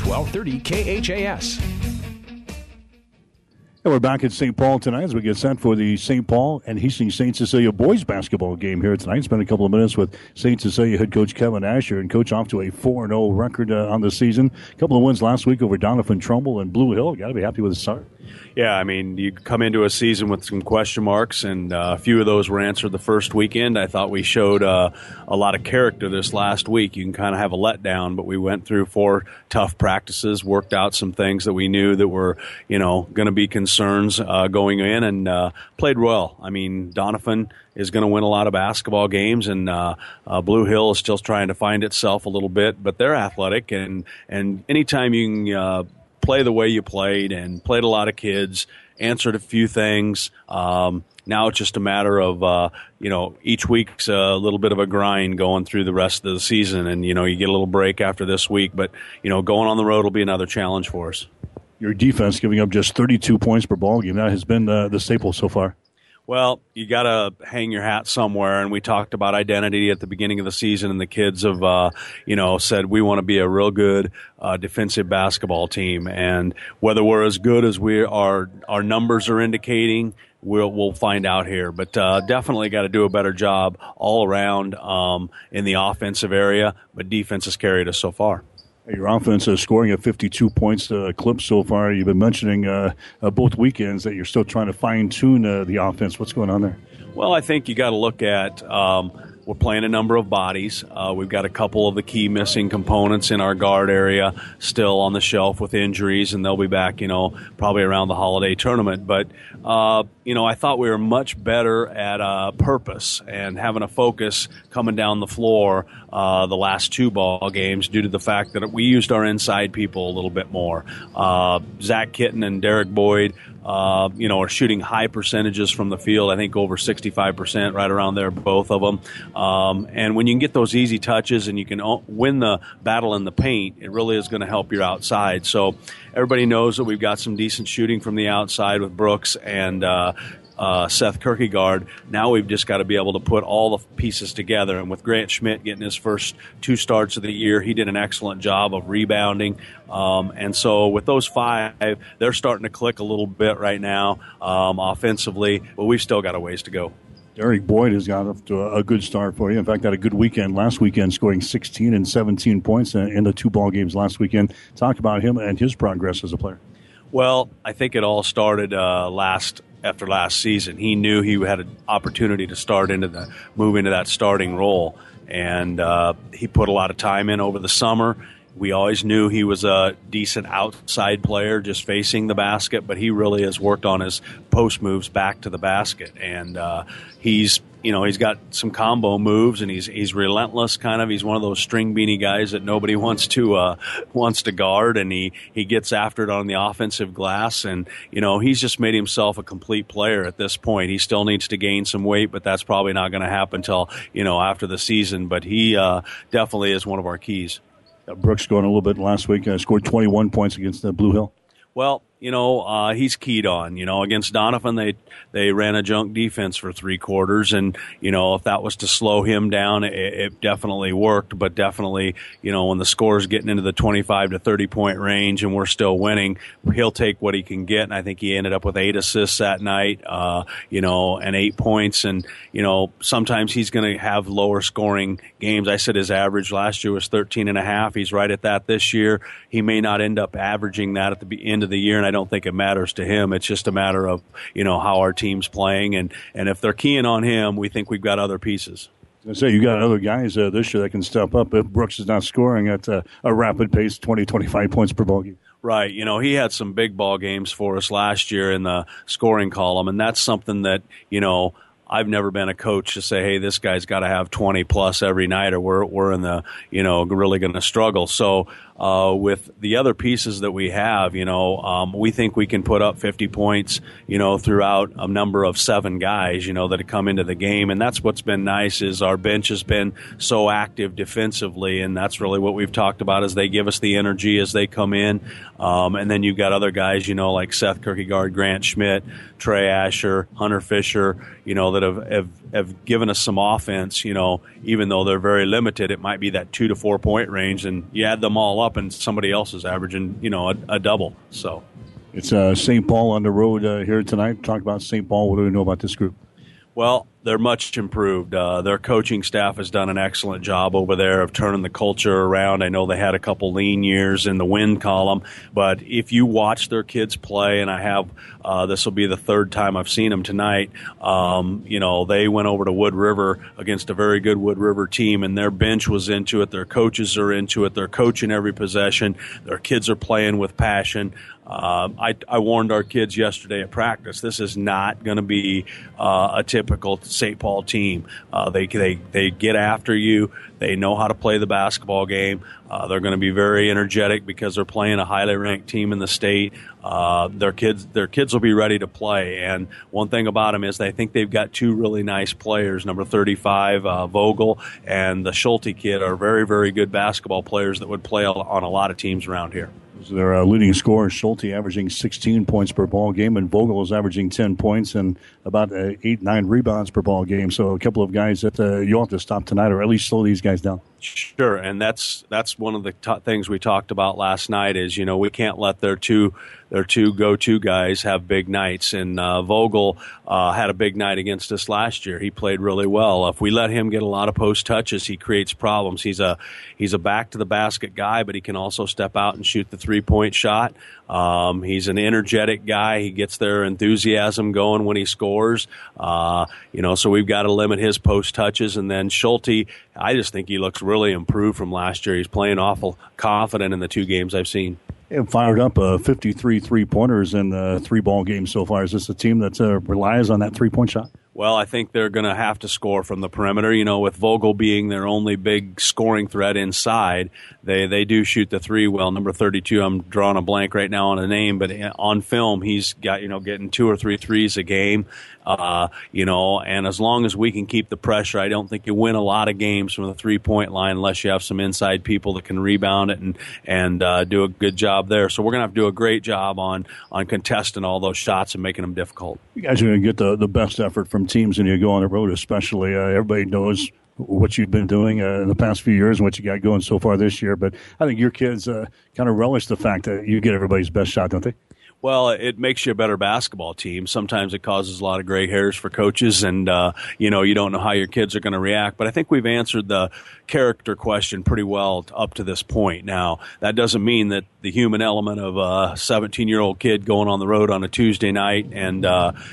1230 KHAS. And we're back at St. Paul tonight as we get set for the St. Paul and Hastings St. Cecilia boys basketball game here tonight. Spend a couple of minutes with St. Cecilia head coach Kevin Asher, and coach off to a 4-0 record on the season. A couple of wins last week over Doniphan Trumbull and Blue Hill. Got to be happy with the start. Yeah, I mean, you come into a season with some question marks, and a few of those were answered the first weekend. I thought we showed a lot of character this last week. You can kind of have a letdown, but we went through 4 tough practices, worked out some things that we knew that were, going to be concerns going in, and played well. I mean, Doniphan is going to win a lot of basketball games, and Blue Hill is still trying to find itself a little bit, but they're athletic, and anytime you can play the way you played and played a lot of kids, answered a few things. Now it's just a matter of, each week's a little bit of a grind going through the rest of the season. And, you get a little break after this week. But, going on the road will be another challenge for us. Your defense giving up just 32 points per ball game. That has been the staple so far. Well, you got to hang your hat somewhere, and we talked about identity at the beginning of the season, and the kids have, said we want to be a real good defensive basketball team, and whether we're as good as our numbers are indicating, we'll find out here. But definitely got to do a better job all around in the offensive area, but defense has carried us so far. Your offense is scoring at 52 points clip so far. You've been mentioning both weekends that you're still trying to fine-tune the offense. What's going on there? Well, I think you got to look at we're playing a number of bodies. We've got a couple of the key missing components in our guard area still on the shelf with injuries, and they'll be back, probably around the holiday tournament. But, I thought we were much better at purpose and having a focus coming down the floor the last 2 ball games due to the fact that we used our inside people a little bit more. Zach Kitten and Derek Boyd, are shooting high percentages from the field. I think over 65%, right around there, both of them. And when you can get those easy touches and you can win the battle in the paint, it really is going to help your outside. So everybody knows that we've got some decent shooting from the outside with Brooks and Seth Kierkegaard. Now we've just got to be able to put all the pieces together. And with Grant Schmidt getting his first 2 starts of the year, he did an excellent job of rebounding. And so with those 5, they're starting to click a little bit right now offensively, but we've still got a ways to go. Derek Boyd has got off to a good start for you. In fact, had a good weekend last weekend, scoring 16 and 17 points in the 2 ball games last weekend. Talk about him and his progress as a player. Well, I think it all started after last season. He knew he had an opportunity to move into that starting role, and he put a lot of time in over the summer. We always knew he was a decent outside player just facing the basket, but he really has worked on his post moves back to the basket, and he's got some combo moves, and he's relentless kind of. He's one of those string beanie guys that nobody wants to guard, and he gets after it on the offensive glass, and he's just made himself a complete player at this point. He still needs to gain some weight, but that's probably not going to happen until after the season. But he definitely is one of our keys. Brooks going a little bit last week, scored 21 points against Blue Hill. Well, he's keyed on. Against Doniphan, they ran a junk defense for 3 quarters, and if that was to slow him down, it definitely worked. But definitely, when the score's getting into the 25 to 30 point range and we're still winning, he'll take what he can get. And I think he ended up with 8 assists that night, and 8 points. And sometimes he's going to have lower scoring games. I said his average last year was 13.5. He's right at that this year. He may not end up averaging that at the end of the year, and I don't think it matters to him. It's just a matter of, how our team's playing. And if they're keying on him, we think we've got other pieces. I say you got other guys this year that can step up if Brooks is not scoring at a rapid pace, 20, 25 points per ball game. Right. He had some big ball games for us last year in the scoring column, and that's something that, I've never been a coach to say, hey, this guy's got to have 20 plus every night, or we're in the, really going to struggle. So with the other pieces that we have, we think we can put up 50 points, throughout a number of 7 guys, that have come into the game. And that's what's been nice is our bench has been so active defensively. And that's really what we've talked about is they give us the energy as they come in. And then you've got other guys, like Seth Kierkegaard, Grant Schmidt, Trey Asher, Hunter Fisher, that have given us some offense, even though they're very limited. It might be that 2 to 4 point range, and you add them all up, up and somebody else is averaging, a double. So it's St. Paul on the road here tonight. Talk about St. Paul. What do we know about this group? Well, they're much improved. Their coaching staff has done an excellent job over there of turning the culture around. I know they had a couple lean years in the win column, but if you watch their kids play, and I have, this will be the third time I've seen them tonight, they went over to Wood River against a very good Wood River team, and their bench was into it. Their coaches are into it. They're coaching every possession. Their kids are playing with passion. I warned our kids yesterday at practice, this is not going to be a typical St. Paul team. They get after you. They know how to play the basketball game. They're going to be very energetic because they're playing a highly ranked team in the state. Their kids will be ready to play. And one thing about them is they think they've got two really nice players. Number 35, Vogel, and the Schulte kid are very, very good basketball players that would play on a lot of teams around here. Their leading scorer, Schulte, averaging 16 points per ball game, and Vogel is averaging 10 points and about 8-9 rebounds per ball game. So a couple of guys that you'll have to stop tonight, or at least slow these guys down. Sure, and that's one of the things we talked about last night is, we can't let their two go-to guys have big nights. And Vogel had a big night against us last year. He played really well. If we let him get a lot of post touches, he creates problems. He's a back-to-the-basket guy, but he can also step out and shoot the three-point shot. He's an energetic guy. He gets their enthusiasm going when he scores. So we've got to limit his post touches. And then Schulte, I just think he looks really improved from last year. He's playing awful confident in the two games I've seen. And fired up 53 three-pointers in 3 ball games so far. Is this a team that relies on that three-point shot? Well, I think they're going to have to score from the perimeter. With Vogel being their only big scoring threat inside, they do shoot the three well. Number 32, I'm drawing a blank right now on a name, but on film, he's got, getting 2 or 3 threes a game. And as long as we can keep the pressure, I don't think you win a lot of games from the three-point line unless you have some inside people that can rebound it and do a good job there. So we're going to have to do a great job on contesting all those shots and making them difficult. You guys are going to get the best effort from teams when you go on the road, especially. Everybody knows what you've been doing in the past few years and what you got going so far this year. But I think your kids kind of relish the fact that you get everybody's best shot, don't they? Well, it makes you a better basketball team. Sometimes it causes a lot of gray hairs for coaches, and you don't know how your kids are going to react. But I think we've answered the character question pretty well up to this point. Now, that doesn't mean that the human element of a 17-year-old kid going on the road on a Tuesday night and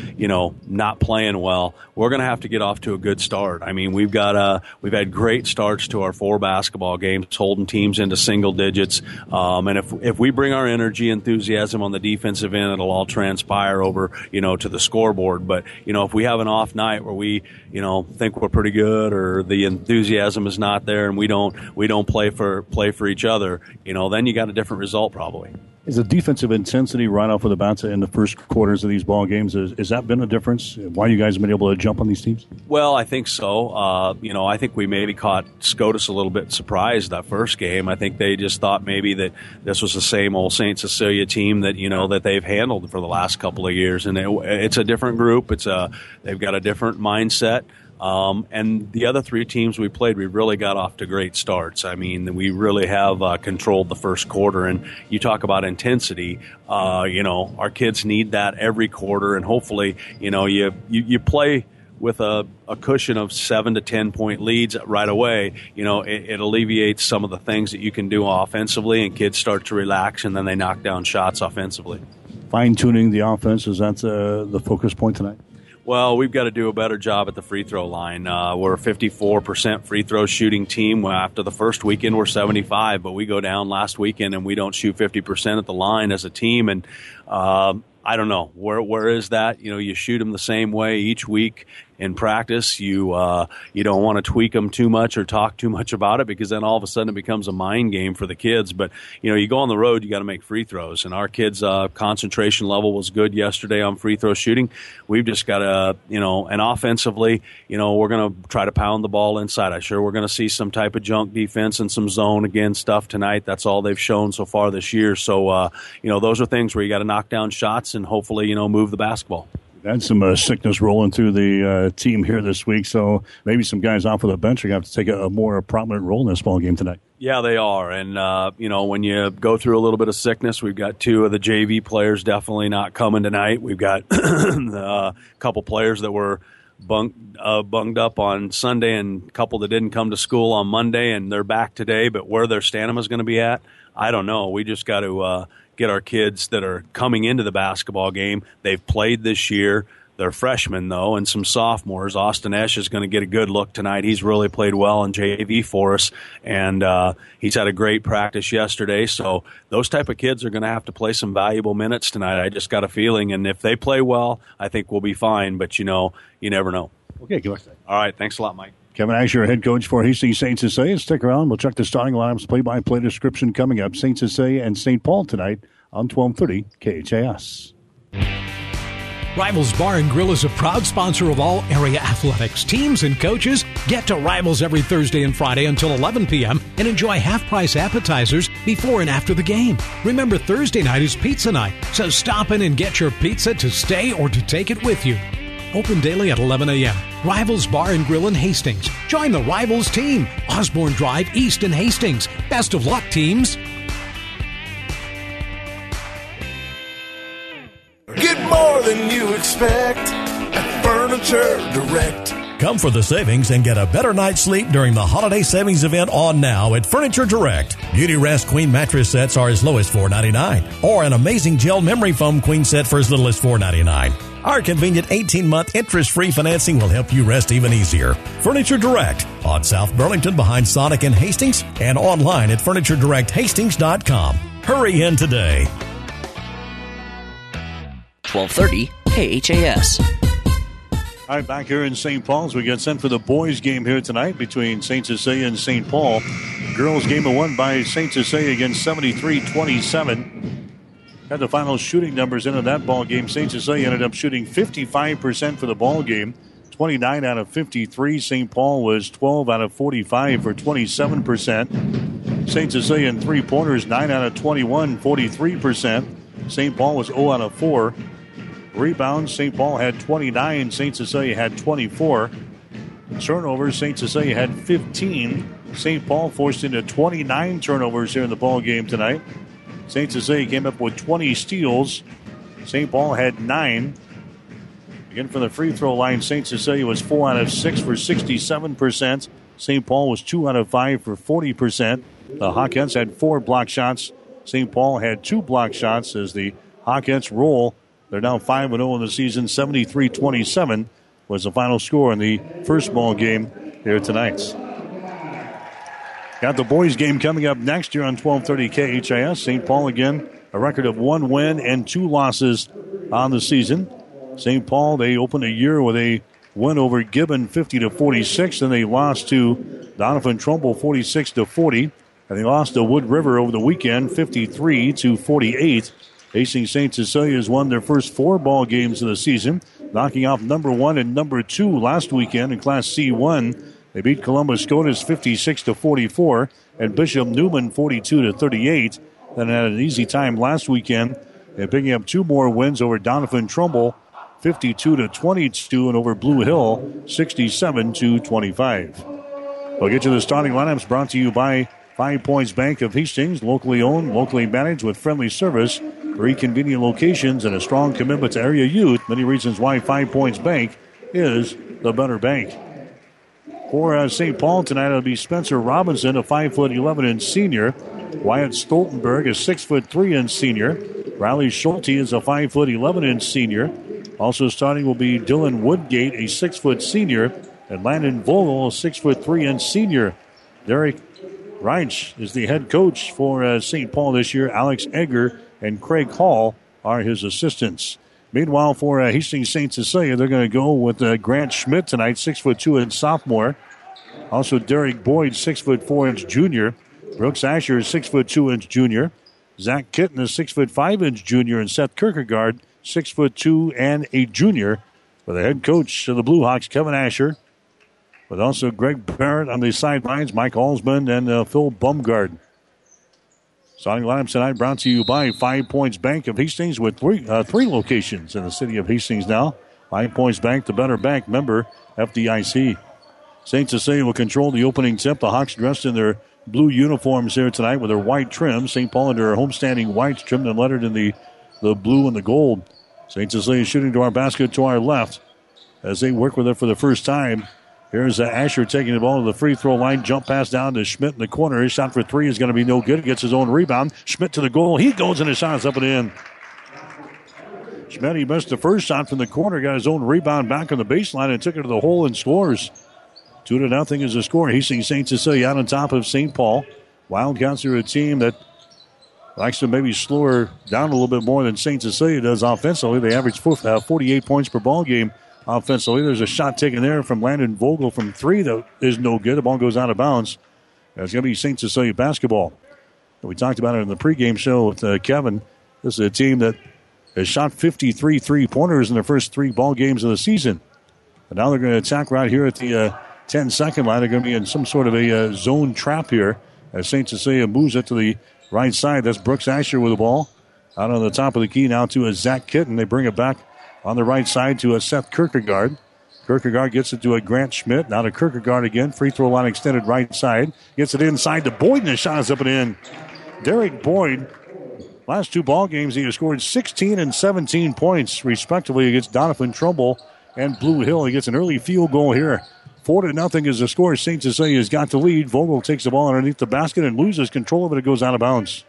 not playing well. We're going to have to get off to a good start. I mean, we've had great starts to our 4 basketball games, holding teams into single digits. And if we bring our energy, enthusiasm on the defensive end, it'll all transpire over, to the scoreboard. But, if we have an off night where we, think we're pretty good or the enthusiasm is not there and we don't play for each other, then you got a different result probably. Is the defensive intensity right off of the bat in the first quarters of these ball games, has that been a difference? Why you guys have been able to jump on these teams? Well, I think so. I think we maybe caught SCOTUS a little bit surprised that first game. I think they just thought maybe that this was the same old St. Cecilia team that, that they've handled for the last couple of years. And it's a different group. They've got a different mindset. And the other 3 teams we played, we really got off to great starts. I mean, we really have controlled the first quarter. And you talk about intensity, our kids need that every quarter. And hopefully, you play with a cushion of 7 to 10 point leads right away. It alleviates some of the things that you can do offensively, and kids start to relax, and then they knock down shots offensively. Fine-tuning the offense, is that the focus point tonight? Well, we've got to do a better job at the free throw line. We're a 54% free throw shooting team. After the first weekend, we're 75, but we go down last weekend and we don't shoot 50% at the line as a team. And I don't know. Where is that? You shoot them the same way each week in practice. You don't want to tweak them too much or talk too much about it, because then all of a sudden it becomes a mind game for the kids. But, you go on the road, you got to make free throws. And our kids' concentration level was good yesterday on free throw shooting. We've just got to, and offensively, we're going to try to pound the ball inside. I'm sure we're going to see some type of junk defense and some zone again stuff tonight. That's all they've shown so far this year. So, those are things where you got to knock down shots and hopefully, move the basketball. Had some sickness rolling through the team here this week, so maybe some guys off of the bench are going to have to take a more prominent role in this ball game tonight. Yeah, they are. And, when you go through a little bit of sickness, we've got 2 of the JV players definitely not coming tonight. We've got a couple players that were bunged up on Sunday and a couple that didn't come to school on Monday, and they're back today. But where their stamina is going to be at, I don't know. We just got to get our kids that are coming into the basketball game. They've played this year. They're freshmen, though, and some sophomores. Austin Esch is going to get a good look tonight. He's really played well in JV for us, and he's had a great practice yesterday. So those type of kids are going to have to play some valuable minutes tonight. I just got a feeling, and if they play well, I think we'll be fine. But, you never know. Okay, good luck. All right, thanks a lot, Mike. Kevin Asher, head coach for Hastings St. Cecilia. Stick around. We'll check the starting lineups, play-by-play description coming up. St. Cecilia and St. Paul tonight on 1230 KHAS. Rivals Bar and Grill is a proud sponsor of all area athletics. Teams and coaches get to Rivals every Thursday and Friday until 11 p.m. and enjoy half-price appetizers before and after the game. Remember, Thursday night is pizza night, so stop in and get your pizza to stay or to take it with you. Open daily at 11 a.m. Rivals Bar and Grill in Hastings. Join the Rivals team. Osborne Drive East in Hastings. Best of luck, teams. Get more than you expect at Furniture Direct. Come for the savings and get a better night's sleep during the holiday savings event on now at Furniture Direct. Beauty Rest Queen mattress sets are as low as $4.99, or an amazing gel memory foam queen set for as little as $4.99. Our convenient 18-month interest-free financing will help you rest even easier. Furniture Direct on South Burlington behind Sonic in Hastings and online at FurnitureDirectHastings.com. Hurry in today. 1230 KHAS. All right, back here in St. Paul as we get set for the boys' game here tonight between St. Cecilia and St. Paul. Girls' game won by St. Cecilia against 73-27. Had the final shooting numbers into that ball game. St. Cecilia ended up shooting 55% for the ball game, 29 out of 53. St. Paul was 12 out of 45 for 27%. St. Cecilia in three-pointers, 9 out of 21, 43%. St. Paul was 0 out of 4. Rebounds, St. Paul had 29. St. Cecilia had 24. Turnovers, St. Cecilia had 15. St. Paul forced into 29 turnovers here in the ball game tonight. St. Cecilia came up with 20 steals. St. Paul had 9. Again, from the free throw line, St. Cecilia was 4 out of 6 for 67%. St. Paul was 2 out of 5 for 40%. The Hawkettes had 4 block shots. St. Paul had 2 block shots as the Hawkettes roll. They're now 5-0 in the season. 73-27 was the final score in the first ball game here tonight. Got the boys' game coming up next year on 1230 KHAS. St. Paul again, a record of 1 win and 2 losses on the season. St. Paul, they opened a year with a win over Gibbon 50-46, and they lost to Donovan Trumbull 46-40. And they lost to Wood River over the weekend 53-48. Hastings St. Cecilia has won their first 4 ball games of the season, knocking off number 1 and number 2 last weekend in Class C1. They beat Columbus Scotus 56-44 and Bishop Newman 42-38. Then had an easy time last weekend. They're picking up 2 more wins over Donovan Trumbull 52-22 and over Blue Hill 67-25. We'll get you the starting lineups brought to you by 5 Points Bank of Hastings, locally owned, locally managed with friendly service, 3 convenient locations, and a strong commitment to area youth. Many reasons why 5 Points Bank is the better bank. For St. Paul tonight, it'll be Spencer Robinson, a 5'11" senior. Wyatt Stoltenberg, a 6'3" senior. Riley Schulte is a 5'11" senior. Also starting will be Dylan Woodgate, a 6' senior, and Landon Vogel, a 6'3" senior. Derek Reich is the head coach for St. Paul this year. Alex Egger and Craig Hall are his assistants. Meanwhile, for Hastings St. Cecilia, they're going to go with Grant Schmidt tonight, 6'2" and sophomore. Also, Derek Boyd, 6'4" junior. Brooks Asher, 6'2" junior. Zach Kitten, a 6'5" junior, and Seth Kierkegaard, 6'2" and a junior. For the head coach of the Blue Hawks, Kevin Asher. But also Greg Barrett on the sidelines, Mike Alsman, and Phil Bumgard. Starting lineups tonight brought to you by 5 Points Bank of Hastings with three locations in the city of Hastings now. 5 Points Bank, the better bank, member FDIC. St. Cecilia will control the opening tip. The Hawks dressed in their blue uniforms here tonight with their white trim. St. Paul in their homestanding whites trimmed and lettered in the blue and the gold. St. Cecilia shooting to our basket to our left as they work with it for the first time. Here's Asher taking the ball to the free throw line. Jump pass down to Schmidt in the corner. His shot for three is going to be no good. Gets his own rebound. Schmidt to the goal. He goes and his shot is up and in. Schmidt, he missed the first shot from the corner. Got his own rebound back on the baseline and took it to the hole and scores. 2-0 is the score. Hastings St. Cecilia out on top of St. Paul. Wildcats are a team that likes to maybe slow her down a little bit more than St. Cecilia does offensively. They average 48 points per ball game offensively. There's a shot taken there from Landon Vogel from three that is no good. The ball goes out of bounds. It's going to be St. Cecilia basketball. We talked about it in the pregame show with Kevin. This is a team that has shot 53 three-pointers in their first three ball games of the season. And now they're going to attack right here at the 10-second line. They're going to be in some sort of a zone trap here as St. Cecilia moves it to the right side. That's Brooks Asher with the ball. Out on the top of the key now to Zach Kitten. They bring it back on the right side to Seth Kierkegaard. Kierkegaard gets it to a Grant Schmidt. Now to Kierkegaard again. Free throw line extended right side. Gets it inside to Boyd, and the shot is up and in. Derek Boyd, last two ball games, he has scored 16 and 17 points, respectively, against Donovan Trumbull and Blue Hill. He gets an early field goal here. 4-0 is the score. St. Cecilia's got the lead. Vogel takes the ball underneath the basket and loses control of it. It goes out of bounds.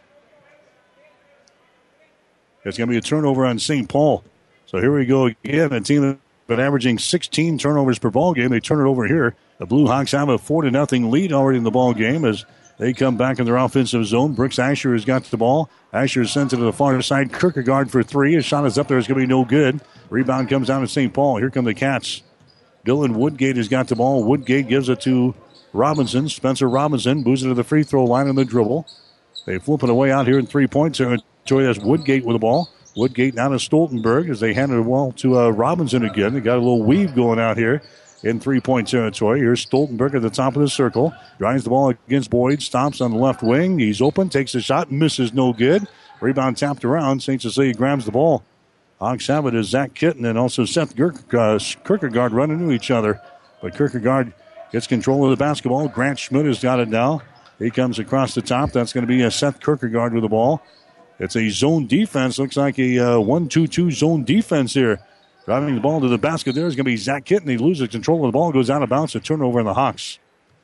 It's going to be a turnover on St. Paul. So here we go again. A team that's been averaging 16 turnovers per ball game. They turn it over here. The Blue Hawks have a 4-0 lead already in the ball game as they come back in their offensive zone. Brooks Asher has got the ball. Asher sends it to the far side. Kierkegaard for three. His shot is up there. It's going to be no good. Rebound comes down to St. Paul. Here come the Cats. Dylan Woodgate has got the ball. Woodgate gives it to Robinson. Spencer Robinson moves it to the free throw line on the dribble. They flip it away out here in 3-point territory. That's Woodgate with the ball. Woodgate now to Stoltenberg as they hand the ball to Robinson again. They got a little weave going out here in 3-point territory. Here's Stoltenberg at the top of the circle. Drives the ball against Boyd. Stops on the left wing. He's open. Takes a shot. Misses no good. Rebound tapped around. St. Cecilia grabs the ball. Hawks have it as Zach Kitten and also Seth Kierkegaard run into each other. But Kierkegaard gets control of the basketball. Grant Schmidt has got it now. He comes across the top. That's going to be Seth Kierkegaard with the ball. It's a zone defense. Looks like a 1-2-2 zone defense here. Driving the ball to the basket there is going to be Zach Kitten. He loses control of the ball. Goes out of bounds. A turnover in the Hawks.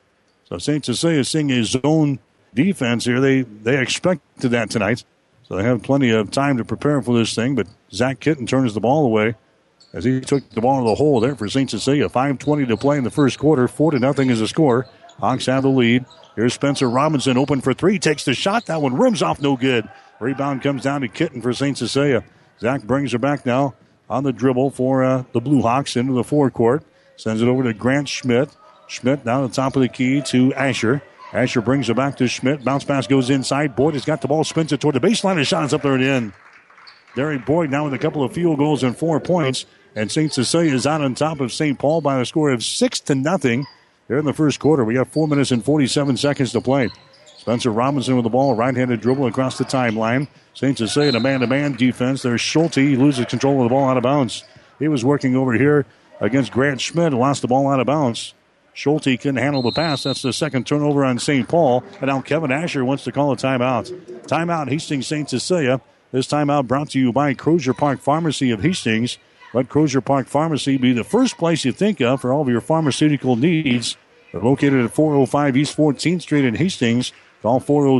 So St. Cecilia is seeing a zone defense here. They expected that tonight. So they have plenty of time to prepare for this thing. But Zach Kitten turns the ball away as he took the ball to the hole there for St. Cecilia. 5:20 to play in the first quarter. 4-0 is the score. Hawks have the lead. Here's Spencer Robinson open for three. Takes the shot. That one rims off no good. Rebound comes down to Kitten for St. Cecilia. Zach brings her back now on the dribble for the Blue Hawks into the forecourt. Sends it over to Grant Schmidt. Schmidt down at the top of the key to Asher. Asher brings it back to Schmidt. Bounce pass goes inside. Boyd has got the ball. Spins it toward the baseline. His shot is up there and in. Derek Boyd now with a couple of field goals and 4 points. And St. Cecilia is out on top of St. Paul by a score of 6-0. They're in the first quarter. We got 4 minutes and 47 seconds to play. Spencer Robinson with the ball. Right-handed dribble across the timeline. St. Cecilia in a man-to-man defense. There's Schulte. He loses control of the ball out of bounds. He was working over here against Grant Schmidt and lost the ball out of bounds. Schulte couldn't handle the pass. That's the second turnover on St. Paul. And now Kevin Asher wants to call a timeout. Timeout Hastings St. Cecilia. This timeout brought to you by Crozier Park Pharmacy of Hastings. Let Crozier Park Pharmacy be the first place you think of for all of your pharmaceutical needs. They're located at 405 East 14th Street in Hastings. Call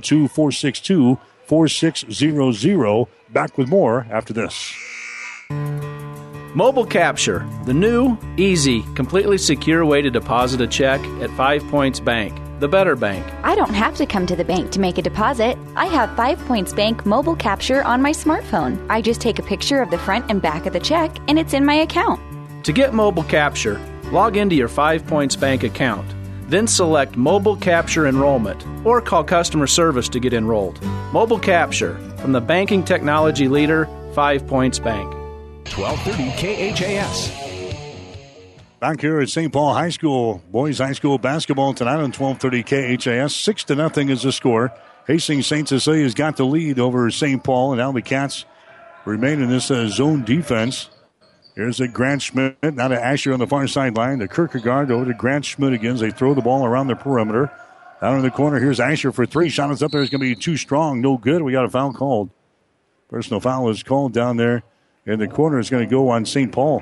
402-462-4600. Back with more after this. Mobile Capture, the new, easy, completely secure way to deposit a check at 5 Points Bank, the better bank. I don't have to come to the bank to make a deposit. I have 5 Points Bank Mobile Capture on my smartphone. I just take a picture of the front and back of the check, and it's in my account. To get Mobile Capture, log into your 5 Points Bank account. Then select Mobile Capture Enrollment or call customer service to get enrolled. Mobile Capture, from the banking technology leader, 5 Points Bank. 1230 KHAS. Back here at St. Paul High School, boys high school basketball tonight on 1230 KHAS. 6-0 is the score. Hastings St. Cecilia's got the lead over St. Paul, and now the Cats remain in this zone defense. Here's a Grant Schmidt. Now to Asher on the far sideline. To Kierkegaard over to Grant Schmidt again as they throw the ball around the perimeter. Down in the corner, here's Asher for three. Shot is up there. It's going to be too strong. No good. We got a foul called. Personal foul is called down there in the corner. It's going to go on St. Paul.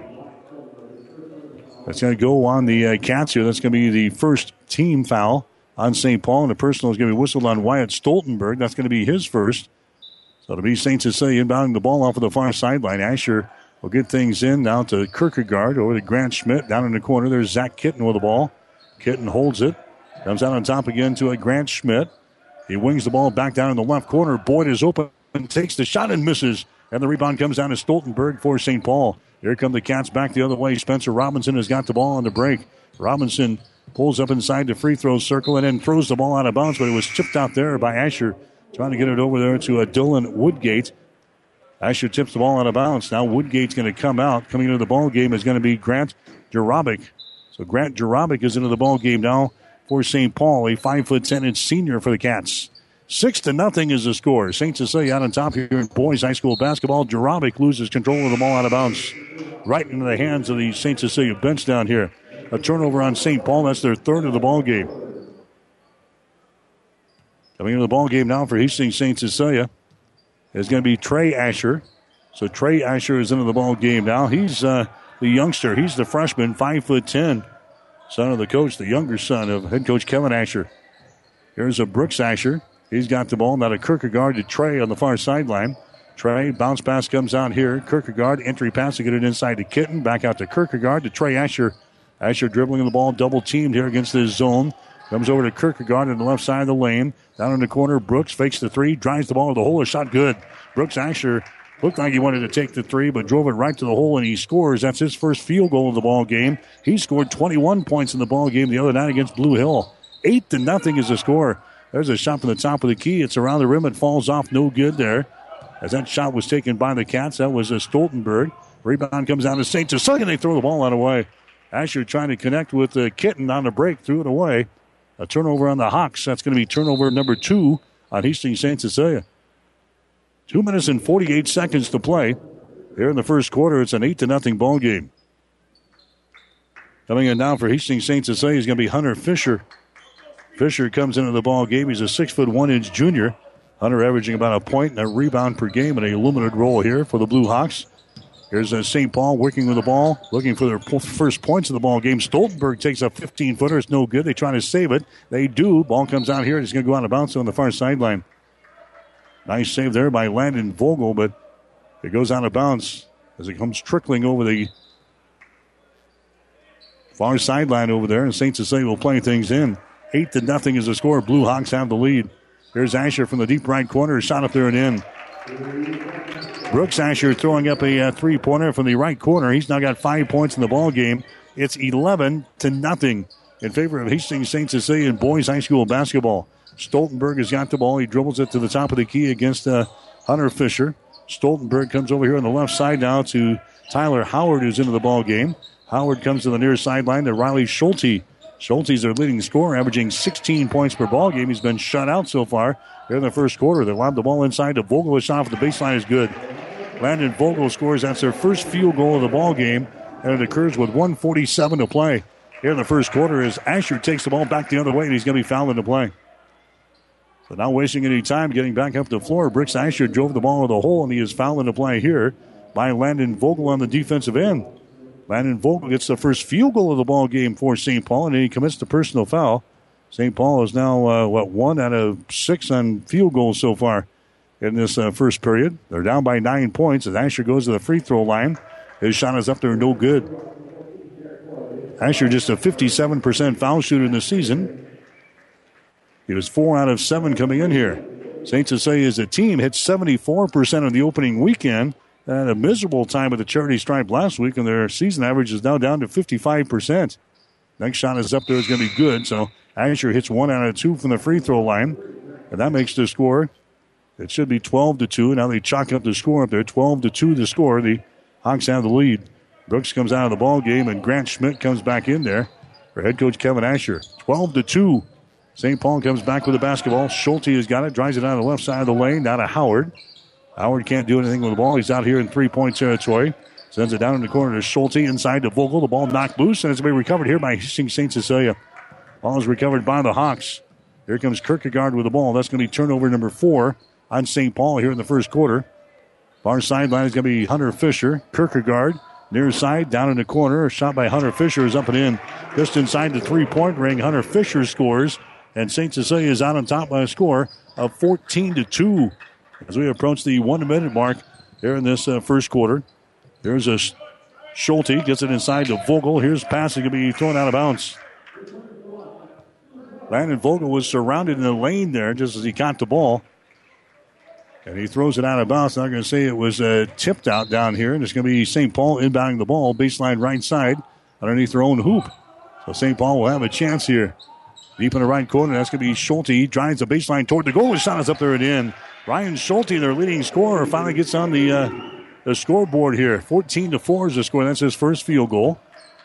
That's going to go on the Cats here. That's going to be the first team foul on St. Paul. And the personal is going to be whistled on Wyatt Stoltenberg. That's going to be his first. So it'll be St. Cecilia inbounding the ball off of the far sideline. Asher will get things in now to Kierkegaard over to Grant Schmidt. Down in the corner, there's Zach Kitten with the ball. Kitten holds it. Comes out on top again to a Grant Schmidt. He wings the ball back down in the left corner. Boyd is open and takes the shot and misses. And the rebound comes down to Stoltenberg for St. Paul. Here come the Cats back the other way. Spencer Robinson has got the ball on the break. Robinson pulls up inside the free throw circle and then throws the ball out of bounds, but it was chipped out there by Asher, trying to get it over there to Dylan Woodgate. Asher tips the ball out of bounds. Now Woodgate's going to come out. Coming into the ball game is going to be Grant Jarabic. So Grant Jarabic is into the ball game now for St. Paul, a 5'10" senior for the Cats. 6-0 is the score. St. Cecilia out on top here in boys high school basketball. Jarabic loses control of the ball out of bounds. Right into the hands of the St. Cecilia bench down here. A turnover on St. Paul. That's their third of the ball game. Coming into the ball game now for Hastings St. Cecilia is going to be Trey Asher. So Trey Asher is into the ball game now. He's the youngster. He's the freshman, 5'10", son of the coach, the younger son of head coach Kevin Asher. Here's a Brooks Asher. He's got the ball. Now to Kierkegaard to Trey on the far sideline. Trey, bounce pass comes out here. Kierkegaard, entry pass to get it inside to Kitten. Back out to Kierkegaard to Trey Asher. Asher dribbling the ball, double teamed here against his zone. Comes over to Kierkegaard on the left side of the lane. Down in the corner, Brooks fakes the three, drives the ball to the hole. A shot good. Brooks Asher looked like he wanted to take the three, but drove it right to the hole, and he scores. That's his first field goal of the ball game. He scored 21 points in the ball game the other night against Blue Hill. 8-0 is the score. There's a shot from the top of the key. It's around the rim. It falls off. No good there. As that shot was taken by the Cats, that was Stoltenberg. Rebound comes down to St. Cecilia. They throw the ball out of the way. Asher trying to connect with Kitten on the break. Threw it away. A turnover on the Hawks. That's going to be turnover number 2 on Hastings St. Cecilia. 2 minutes and 48 seconds to play. Here in the first quarter, it's an 8-0 ball game. Coming in now for Hastings St. Cecilia is going to be Hunter Fisher. Fisher comes into the ball game. He's a 6'1" junior. Hunter averaging about a point and a rebound per game in a limited role here for the Blue Hawks. Here's St. Paul working with the ball, looking for their first points of the ball game. Stoltenberg takes a 15-footer. It's no good. They try to save it. They do. Ball comes out here. It's going to go out of bounds on the far sideline. Nice save there by Landon Vogel, but it goes out of bounds as it comes trickling over the far sideline over there. And St. Cecilia will play things in. 8-0 is the score. Blue Hawks have the lead. Here's Asher from the deep right corner. Shot up there and in. Brooks Asher throwing up a three-pointer from the right corner. He's now got 5 points in the ball game. It's 11-0 in favor of Hastings St. Cecilia in boys high school basketball. Stoltenberg has got the ball. He dribbles it to the top of the key against Hunter Fisher. Stoltenberg comes over here on the left side now to Tyler Howard, who's into the ball game. Howard comes to the near sideline to Riley Schulte. Schulte's their leading scorer, averaging 16 points per ball game. He's been shut out so far here in the first quarter. They lob the ball inside to Vogel. A shot off the baseline is good. Landon Vogel scores. That's their first field goal of the ball game, and it occurs with 1:47 to play here in the first quarter as Asher takes the ball back the other way, and he's going to be fouled into play. So not wasting any time getting back up the floor. Brooks Asher drove the ball to the hole, and he is fouled into play here by Landon Vogel on the defensive end. Landon Vogel gets the first field goal of the ball game for St. Paul, and then he commits the personal foul. St. Paul is now, 1 out of 6 on field goals so far in this first period. They're down by 9 points as Asher goes to the free throw line. His shot is up there, no good. Asher just a 57% foul shooter in the season. He was 4 out of 7 coming in here. St. Cecilia as a team hit 74% of the opening weekend. Had a miserable time at the charity stripe last week, and their season average is now down to 55%. Next shot is up there. It's going to be good. So Asher hits 1 out of 2 from the free throw line, and that makes the score. It should be 12-2. Now they chalk up the score up there. 12-2 the score. The Hawks have the lead. Brooks comes out of the ball game, and Grant Schmidt comes back in there for head coach Kevin Asher. 12-2. St. Paul comes back with the basketball. Schulte has got it. Drives it out of the left side of the lane. Down to Howard. Howard can't do anything with the ball. He's out here in three-point territory. Sends it down in the corner to Schulte, inside to Vogel. The ball knocked loose, and it's going to be recovered here by Hastings St. Cecilia. Ball is recovered by the Hawks. Here comes Kierkegaard with the ball. That's going to be turnover number 4 on St. Paul here in the first quarter. Far sideline is going to be Hunter Fisher. Kierkegaard, near side, down in the corner. A shot by Hunter Fisher is up and in. Just inside the three-point ring, Hunter Fisher scores, and St. Cecilia is out on top by a score of 14-2 as we approach the 1 minute mark here in this first quarter. There's a Schulte, gets it inside to Vogel. Here's pass going to be thrown out of bounds. Landon Vogel was surrounded in the lane there just as he caught the ball. And he throws it out of bounds. I'm going to say it was tipped out down here, and it's going to be St. Paul inbounding the ball, baseline right side, underneath their own hoop. So St. Paul will have a chance here. Deep in the right corner, that's going to be Schulte. He drives the baseline toward the goal. The shot is up there and in. Ryan Schulte, their leading scorer, finally gets on the scoreboard here. 14-4 is the score. That's his first field goal.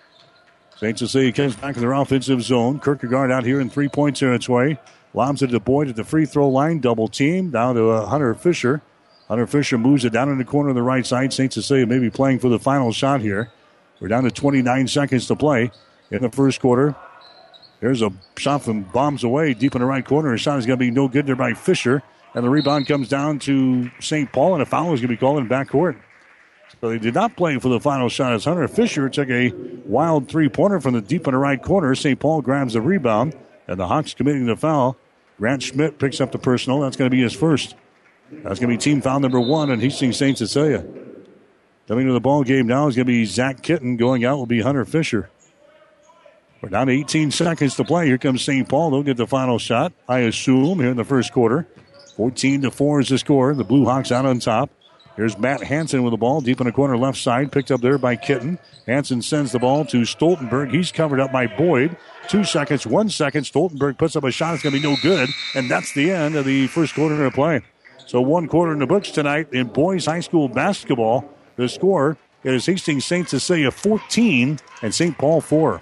St. Cecilia comes back in their offensive zone. Kierkegaard out here in three-point territory. Lobs it to Boyd at the free throw line. Double team down to Hunter Fisher. Hunter Fisher moves it down in the corner of the right side. St. Cecilia may be playing for the final shot here. We're down to 29 seconds to play in the first quarter. There's a shot from bombs away deep in the right corner. A shot is going to be no good there by Fisher. And the rebound comes down to St. Paul, and a foul is going to be called in backcourt. So they did not play for the final shot as Hunter Fisher took a wild three-pointer from the deep in the right corner. St. Paul grabs the rebound, and the Hawks committing the foul. Grant Schmidt picks up the personal. That's going to be his first. That's going to be team foul number 1 on Hastings St. Cecilia. Coming to the ball game now is going to be Zach Kitten. Going out will be Hunter Fisher. We're down to 18 seconds to play. Here comes St. Paul. They'll get the final shot, I assume, here in the first quarter. 14-4 is the score. The Blue Hawks out on top. Here's Matt Hansen with the ball deep in the corner left side. Picked up there by Kitten. Hansen sends the ball to Stoltenberg. He's covered up by Boyd. 2 seconds, 1 second. Stoltenberg puts up a shot. It's going to be no good. And that's the end of the first quarter of play. So 1 quarter in the books tonight in boys high school basketball. The score is Hastings St. Cecilia 14 and St. Paul 4.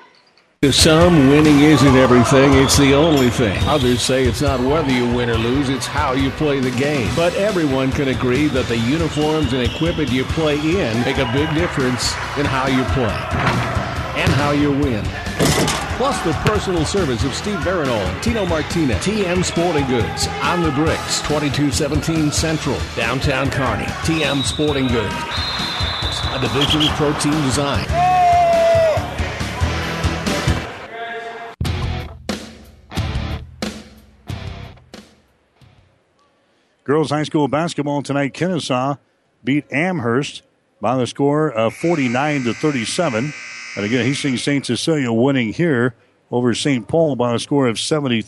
To some, winning isn't everything, it's the only thing. Others say it's not whether you win or lose, it's how you play the game. But everyone can agree that the uniforms and equipment you play in make a big difference in how you play and how you win. Plus the personal service of Steve Barinol, Tino Martinez, TM Sporting Goods, on the bricks, 2217 Central, downtown Kearney. TM Sporting Goods, a division of Pro Team Design. Girls high school basketball tonight. Kennesaw beat Amherst by the score of 49-37. And again, Hastings St. Cecilia winning here over St. Paul by a score of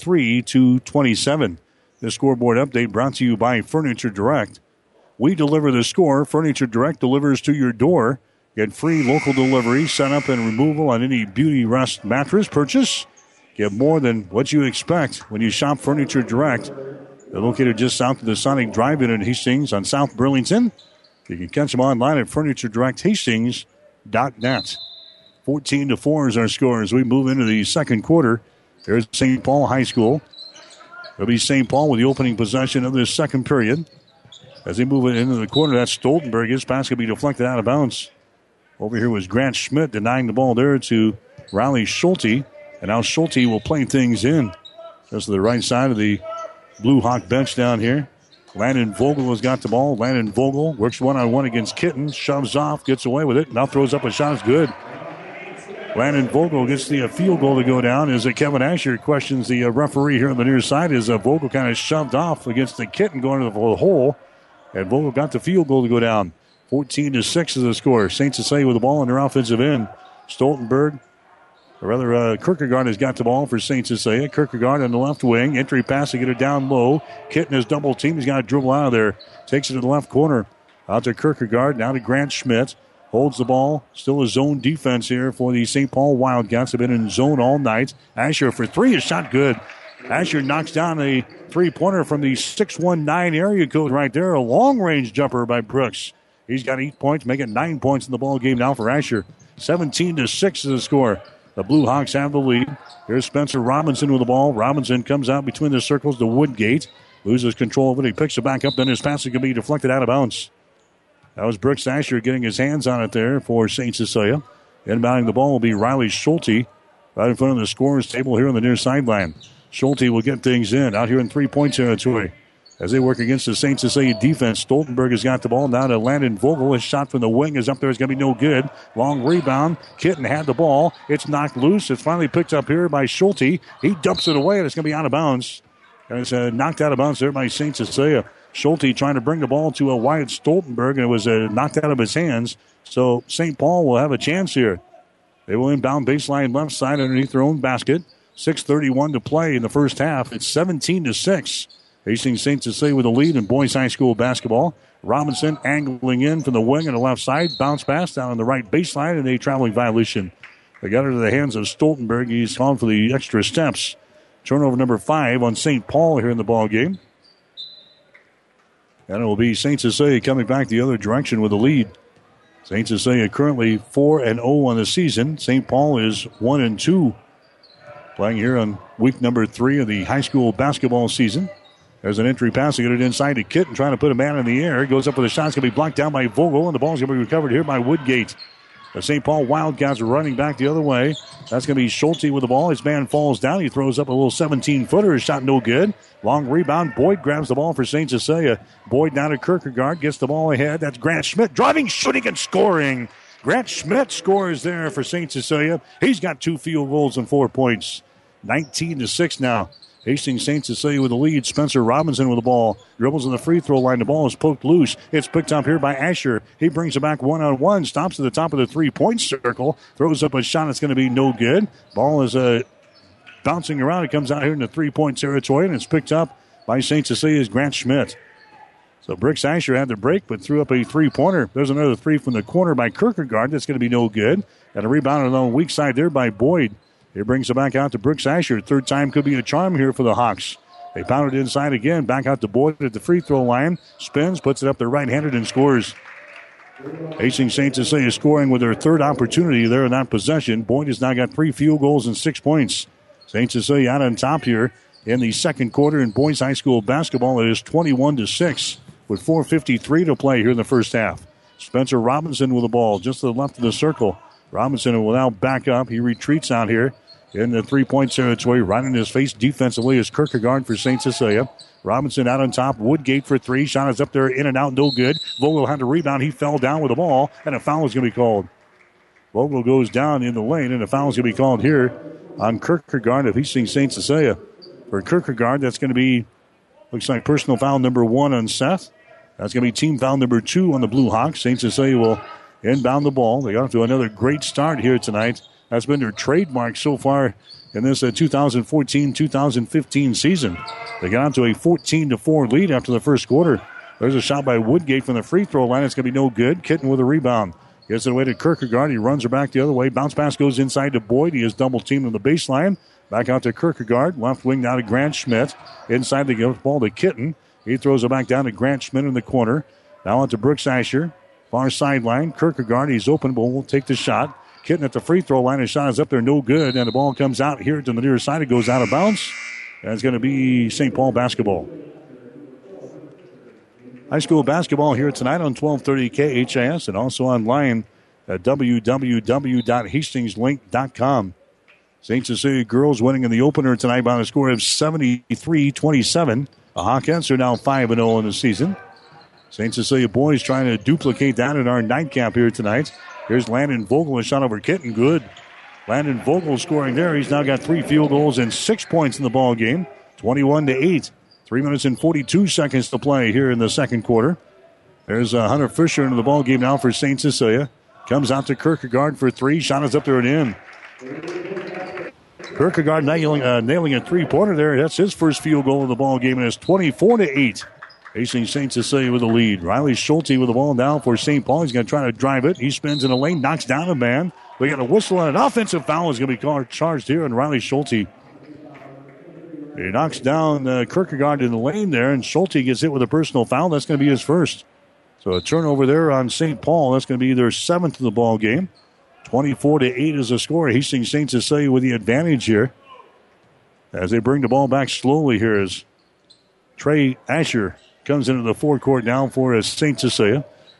73-27. This scoreboard update brought to you by Furniture Direct. We deliver the score. Furniture Direct delivers to your door. Get free local delivery, setup, and removal on any Beauty Rest mattress purchase. Get more than what you expect when you shop Furniture Direct. They're located just south of the Sonic Drive-In in Hastings on South Burlington. You can catch them online at FurnitureDirectHastings.net. 14-4 is our score as we move into the second quarter. There's St. Paul High School. It'll be St. Paul with the opening possession of this second period. As they move it into the corner, that's Stoltenberg. His pass can be deflected out of bounds. Over here was Grant Schmidt denying the ball there to Riley Schulte. And now Schulte will play things in. Just to the right side of the Blue Hawk bench down here. Landon Vogel has got the ball. Landon Vogel works one-on-one against Kitten. Shoves off, gets away with it. Now throws up a shot. It's good. Landon Vogel gets the field goal to go down as Kevin Asher questions the referee here on the near side as Vogel kind of shoved off against the Kitten going to the hole. And Vogel got the field goal to go down. 14-6 is the score. St. Cecilia with the ball on their offensive end. Stoltenberg. Kierkegaard has got the ball for St. Cecilia. Kierkegaard on the left wing. Entry pass to get it down low. Kitten is double team. He's got to dribble out of there. Takes it to the left corner. Out to Kierkegaard. Now to Grant Schmidt. Holds the ball. Still a zone defense here for the St. Paul Wildcats. Have been in zone all night. Asher for three. Is shot good. Asher knocks down a three-pointer from the 619 area code right there. A long-range jumper by Brooks. He's got 8 points. Make it 9 points in the ball game now for Asher. 17-6 is the score. The Blue Hawks have the lead. Here's Spencer Robinson with the ball. Robinson comes out between the circles to Woodgate. Loses control of it. He picks it back up. Then his pass is going to be deflected out of bounds. That was Brooks Asher getting his hands on it there for St. Cecilia. Inbounding the ball will be Riley Schulte right in front of the scorer's table here on the near sideline. Schulte will get things in out here in three-point territory. As they work against the St. Cecilia defense, Stoltenberg has got the ball down to Landon Vogel. His shot from the wing is up there. It's going to be no good. Long rebound. Kitten had the ball. It's knocked loose. It's finally picked up here by Schulte. He dumps it away, and it's going to be out of bounds. And it's knocked out of bounds there by St. Cecilia. Schulte trying to bring the ball to Wyatt Stoltenberg, and it was knocked out of his hands. So St. Paul will have a chance here. They will inbound baseline left side underneath their own basket. 6:31 to play in the first half. It's 17-6. Hastings St. Cecilia with a lead in boys high school basketball. Robinson angling in from the wing on the left side. Bounce pass down on the right baseline, and a traveling violation. They got it to the hands of Stoltenberg. He's calling for the extra steps. Turnover number 5 on St. Paul here in the ball game. And it will be St. Cecilia coming back the other direction with a lead. St. Cecilia currently 4-0 on the season. St. Paul is 1-2. Playing here on week number 3 of the high school basketball season. There's an entry pass to get it inside to Kitten, trying to put a man in the air. Goes up with a shot. It's going to be blocked down by Vogel, and the ball's going to be recovered here by Woodgate. The St. Paul Wildcats are running back the other way. That's going to be Schulte with the ball. His man falls down. He throws up a little 17-footer. His shot no good. Long rebound. Boyd grabs the ball for St. Cecilia. Boyd down to Kierkegaard. Gets the ball ahead. That's Grant Schmidt driving, shooting, and scoring. Grant Schmidt scores there for St. Cecilia. He's got 2 field goals and 4 points. 19-6 now. Hastings St. Cecilia with the lead. Spencer Robinson with the ball. Dribbles on the free throw line. The ball is poked loose. It's picked up here by Asher. He brings it back one-on-one. Stops at the top of the three-point circle. Throws up a shot that's going to be no good. Ball is bouncing around. It comes out here in the three-point territory, and it's picked up by St. Cecilia's Grant Schmidt. So Brooks Asher had the break, but threw up a three-pointer. There's another three from the corner by Kierkegaard. That's going to be no good. And a rebound on the weak side there by Boyd. He brings it back out to Brooks Asher. Third time could be a charm here for the Hawks. They pound it inside again. Back out to Boyd at the free throw line. Spins, puts it up there right-handed and scores. Hastings St. Cecilia scoring with their third opportunity there in that possession. Boyd has now got 3 field goals and 6 points. St. Cecilia out on top here in the second quarter in boys high school basketball. It is 21-6 with 4:53 to play here in the first half. Spencer Robinson with the ball just to the left of the circle. Robinson will now back up. He retreats out here in the three-point territory. Right in his face defensively is Kierkegaard for St. Cecilia. Robinson out on top. Woodgate for 3. Shot is up there, in and out, no good. Vogel had to rebound. He fell down with the ball, and a foul is going to be called. Vogel goes down in the lane, and a foul is going to be called here on Kierkegaard of Hastings St. Cecilia. For Kierkegaard, that's going to be, looks like personal foul number 1 on Seth. That's going to be team foul number 2 on the Blue Hawks. St. Cecilia will inbound the ball. They got off to another great start here tonight. That's been their trademark so far in this 2014-2015 season. They got out to a 14-4 lead after the first quarter. There's a shot by Woodgate from the free throw line. It's going to be no good. Kitten with a rebound. Gets it away to Kierkegaard. He runs her back the other way. Bounce pass goes inside to Boyd. He is double teamed on the baseline. Back out to Kierkegaard. Left wing now to Grant Schmidt. Inside the ball to Kitten. He throws it back down to Grant Schmidt in the corner. Now on to Brooks Asher. Far sideline. Kierkegaard. He's open, but will take the shot. Kitten at the free throw line. His shot is up there, no good. And the ball comes out here to the near side. It goes out of bounds. And it's going to be St. Paul basketball. High school basketball here tonight on 1230 KHAS and also online at www.hastingslink.com. St. Cecilia girls winning in the opener tonight by a score of 73-27. The Hawkettes are now 5-0 in the season. St. Cecilia boys trying to duplicate that in our nightcap here tonight. Here's Landon Vogel, a shot over Kitten. Good. Landon Vogel scoring there. He's now got 3 field goals and 6 points in the ball game. 21-8. 3 minutes and 42 seconds to play here in the second quarter. There's Hunter Fisher into the ball game now for St. Cecilia. Comes out to Kierkegaard for 3. Shot is up there and in. Kierkegaard nailing a three-pointer there. That's his first field goal of the ball game, and it's 24-8. Hastings St. Cecilia with the lead. Riley Schulte with the ball now for St. Paul. He's going to try to drive it. He spins in the lane, knocks down a man. We got a whistle and an offensive foul is going to be charged here on Riley Schulte. He knocks down Kierkegaard in the lane there, and Schulte gets hit with a personal foul. That's going to be his first. So a turnover there on St. Paul. That's going to be their 7th of the ball game. 24-8 is the score. Hastings St. Cecilia with the advantage here. As they bring the ball back slowly here as Trey Asher comes into the forecourt now for St. Cecilia.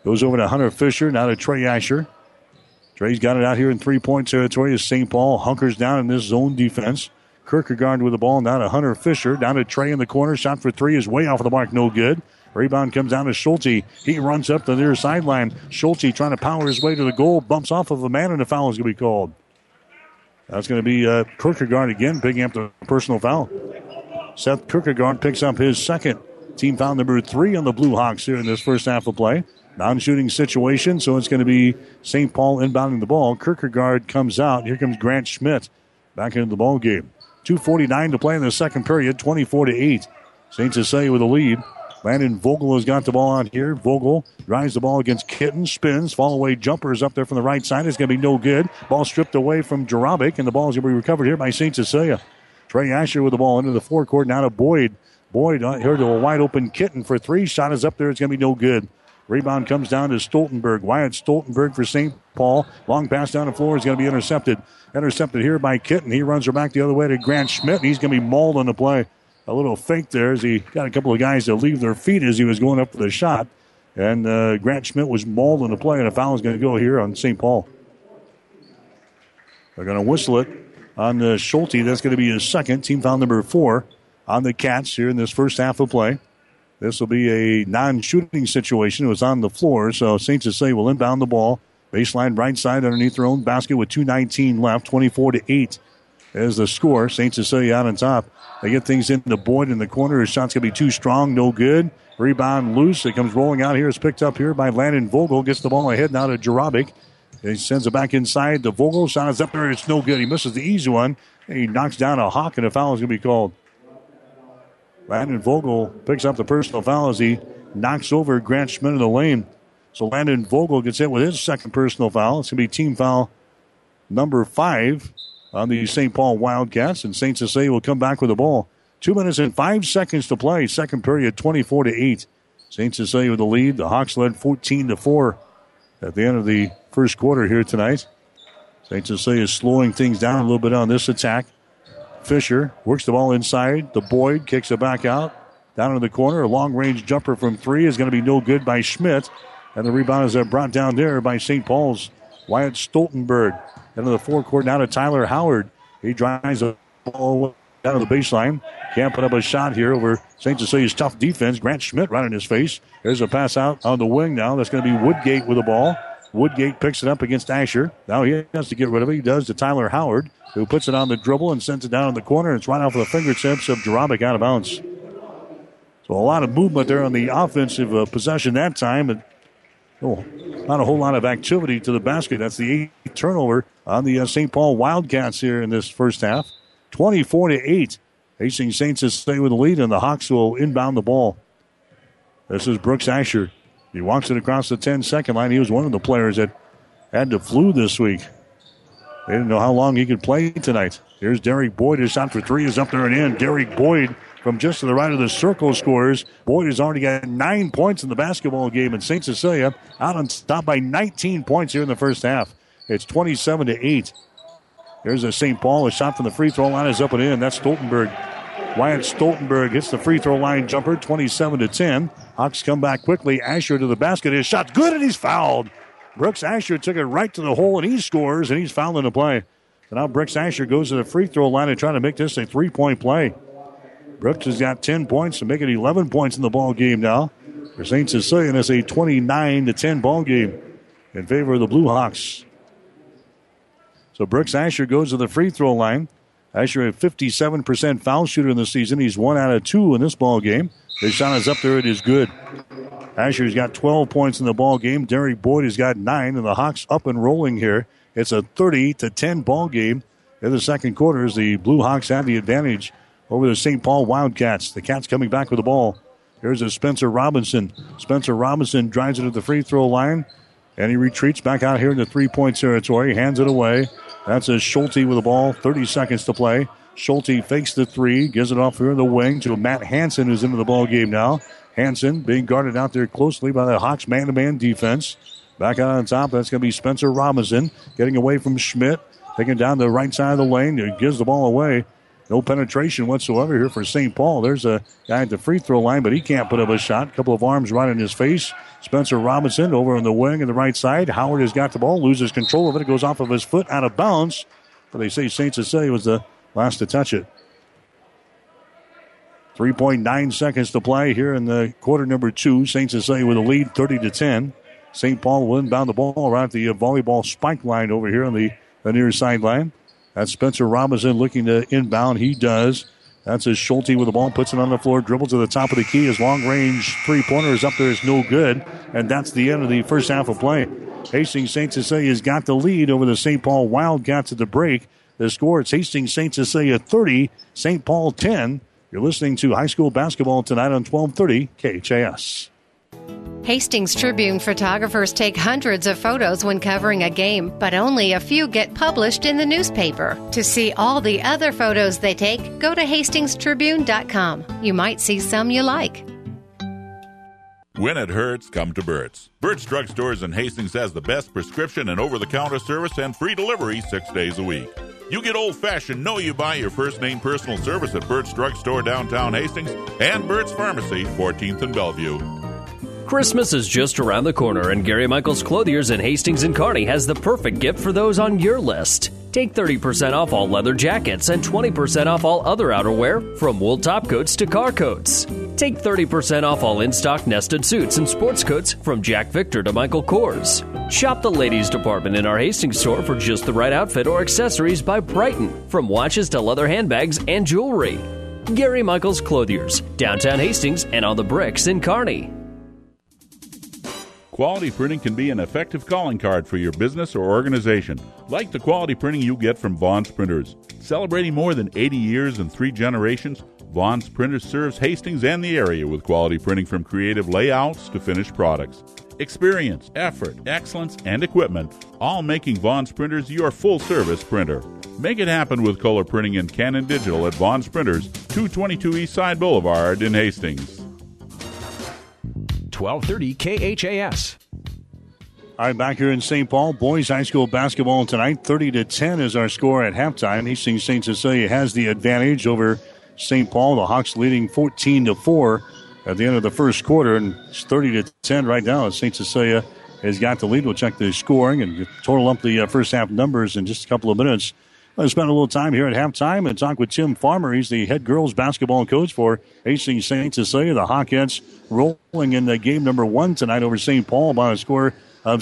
Goes over to Hunter Fisher, now to Trey Asher. Trey's got it out here in 3-point territory as St. Paul hunkers down in this zone defense. Kierkegaard with the ball, now to Hunter Fisher, down to Trey in the corner. Shot for three is way off of the mark, no good. Rebound comes down to Schulte. He runs up the near sideline. Schulte trying to power his way to the goal, bumps off of a man, and a foul is going to be called. That's going to be Kierkegaard again, picking up the personal foul. Seth Kierkegaard picks up his second team foul number 3 on the Blue Hawks here in this first half of play. Non-shooting situation, so it's going to be St. Paul inbounding the ball. Kierkegaard comes out. Here comes Grant Schmidt back into the ball game. 2:49 to play in the second period, 24-8. St. Cecilia with the lead. Landon Vogel has got the ball out here. Vogel drives the ball against Kitten, spins, fall away jumpers up there from the right side. It's going to be no good. Ball stripped away from Jarabic, and the ball is going to be recovered here by St. Cecilia. Trey Asher with the ball into the forecourt, now to Boyd. Boyd here to a wide-open Kitten for three. Shot is up there. It's going to be no good. Rebound comes down to Stoltenberg. Wyatt Stoltenberg for St. Paul. Long pass down the floor is going to be intercepted. Intercepted here by Kitten. He runs her back the other way to Grant Schmidt. He's going to be mauled on the play. A little fake there as he got a couple of guys to leave their feet as he was going up for the shot. And Grant Schmidt was mauled on the play, and a foul is going to go here on St. Paul. They're going to whistle it on Schulte. That's going to be his second. Team foul number 4 on the Cats here in this first half of play. This will be a non-shooting situation. It was on the floor, so St. Cecilia will inbound the ball. Baseline right side underneath their own basket with 2:19 left. 24-8 is the score. St. Cecilia out on top. They get things into Boyd in the corner. His shot's going to be too strong. No good. Rebound loose. It comes rolling out here. It's picked up here by Landon Vogel. Gets the ball ahead now to Jarabic. He sends it back inside. The Vogel shot is up there. It's no good. He misses the easy one. He knocks down a Hawk, and a foul is going to be called. Landon Vogel picks up the personal foul as he knocks over Grant Schmidt in the lane. So Landon Vogel gets hit with his second personal foul. It's going to be team foul number 5 on the St. Paul Wildcats, and St. Cecilia will come back with the ball. 2 minutes and 5 seconds to play. Second period, 24-8. St. Cecilia with the lead. The Hawks led 14-4 at the end of the first quarter here tonight. St. Cecilia is slowing things down a little bit on this attack. Fisher works the ball inside. The Boyd kicks it back out. Down in the corner. A long-range jumper from 3 is going to be no good by Schmidt. And the rebound is brought down there by St. Paul's Wyatt Stoltenberg. Into the forecourt now to Tyler Howard. He drives the ball down to the baseline. Can't put up a shot here over St. Cecilia's tough defense. Grant Schmidt right in his face. There's a pass out on the wing now. That's going to be Woodgate with the ball. Woodgate picks it up against Asher. Now he has to get rid of it. He does to Tyler Howard, who puts it on the dribble and sends it down in the corner. It's right off of the fingertips of Jarabic out of bounds. So a lot of movement there on the offensive possession that time. But not a whole lot of activity to the basket. That's the 8th turnover on the St. Paul Wildcats here in this first half. 24-8. Hastings Saints is stay with the lead, and the Hawks will inbound the ball. This is Brooks Asher. He walks it across the 10-second line. He was one of the players that had the flu this week. They didn't know how long he could play tonight. Here's Derek Boyd. His shot for 3 is up there and in. Derek Boyd from just to the right of the circle scores. Boyd has already got 9 points in the basketball game, and St. Cecilia out on top by 19 points here in the first half. It's 27-8. There's a St. Paul. A shot from the free throw line is up and in. That's Stoltenberg. Wyatt Stoltenberg hits the free throw line jumper, 27-10. Hawks come back quickly. Asher to the basket. His shot's good, and he's fouled. Brooks Asher took it right to the hole, and he scores, and he's fouled in the play. So now Brooks Asher goes to the free throw line and trying to make this a 3-point play. Brooks has got 10 points to make it 11 points in the ball game now. For St. Cecilia, and it's a 29-10 ball game in favor of the Blue Hawks. So Brooks Asher goes to the free throw line. Asher, a 57% foul shooter in the season. He's 1 out of 2 in this ball game. His shot is up there. It is good. Asher's got 12 points in the ball game. Derek Boyd has got 9, and the Hawks up and rolling here. It's a 30-10 ball game in the second quarter as the Blue Hawks have the advantage over the St. Paul Wildcats. The Cats coming back with the ball. Here's a Spencer Robinson. Spencer Robinson drives it to the free throw line, and he retreats back out here in the 3-point territory. Hands it away. That's a Schulte with the ball. 30 seconds to play. Schulte fakes the 3, gives it off here in the wing to Matt Hansen, who's into the ball game now. Hansen being guarded out there closely by the Hawks man-to-man defense. Back out on top, that's going to be Spencer Robinson getting away from Schmidt. Taking down the right side of the lane. He gives the ball away. No penetration whatsoever here for St. Paul. There's a guy at the free throw line, but he can't put up a shot. A couple of arms right in his face. Spencer Robinson over on the wing on the right side. Howard has got the ball, loses control of it. It goes off of his foot, out of bounds. But they say St. Cecilia was the last to touch it. 3.9 seconds to play here in the quarter number 2. St. Cecilia with a lead, 30-10. St. Paul will inbound the ball around the volleyball spike line over here on the near sideline. That's Spencer Robinson looking to inbound. He does. That's his Schulte with the ball, puts it on the floor, dribbles to the top of the key. His long-range three-pointer is up there, is no good. And that's the end of the first half of play. Hastings St. Cecilia has got the lead over the St. Paul Wildcats at the break. The score, it's Hastings St. Cecilia 30, St. Paul 10. You're listening to high school basketball tonight on 1230 KHAS. Hastings Tribune photographers take hundreds of photos when covering a game, but only a few get published in the newspaper. To see all the other photos they take, go to hastingstribune.com. You might see some you like. When it hurts, come to Burt's. Burt's Drug Stores in Hastings has the best prescription and over-the-counter service and free delivery 6 days a week. You get old-fashioned Know You Buy Your First Name personal service at Burt's Drug Store downtown Hastings and Burt's Pharmacy, 14th and Bellevue. Christmas is just around the corner, and Gary Michaels Clothiers in Hastings and Kearney has the perfect gift for those on your list. Take 30% off all leather jackets and 20% off all other outerwear, from wool top coats to car coats. Take 30% off all in-stock nested suits and sports coats, from Jack Victor to Michael Kors. Shop the ladies department in our Hastings store for just the right outfit or accessories by Brighton, from watches to leather handbags and jewelry. Gary Michaels Clothiers, downtown Hastings and on the Bricks in Kearney. Quality printing can be an effective calling card for your business or organization, like the quality printing you get from Vaughn's Printers. Celebrating more than 80 years and 3 generations, Vaughn's Printers serves Hastings and the area with quality printing from creative layouts to finished products. Experience, effort, excellence, and equipment, all making Vaughn's Printers your full-service printer. Make it happen with color printing and Canon Digital at Vaughn's Printers, 222 Eastside Boulevard in Hastings. 1230 KHAS. All right, back here in St. Paul, boys high school basketball tonight. 30-10 is our score at halftime. Hastings St. Cecilia has the advantage over St. Paul. The Hawks leading 14-4 at the end of the first quarter, and it's 30-10 right now as St. Cecilia has got the lead. We'll check the scoring and total up the first half numbers in just a couple of minutes. I'll spend a little time here at halftime and talk with Tim Farmer. He's the head girls basketball coach for Hastings St. Cecilia. The Hawkettes rolling in the game number 1 tonight over St. Paul by a score of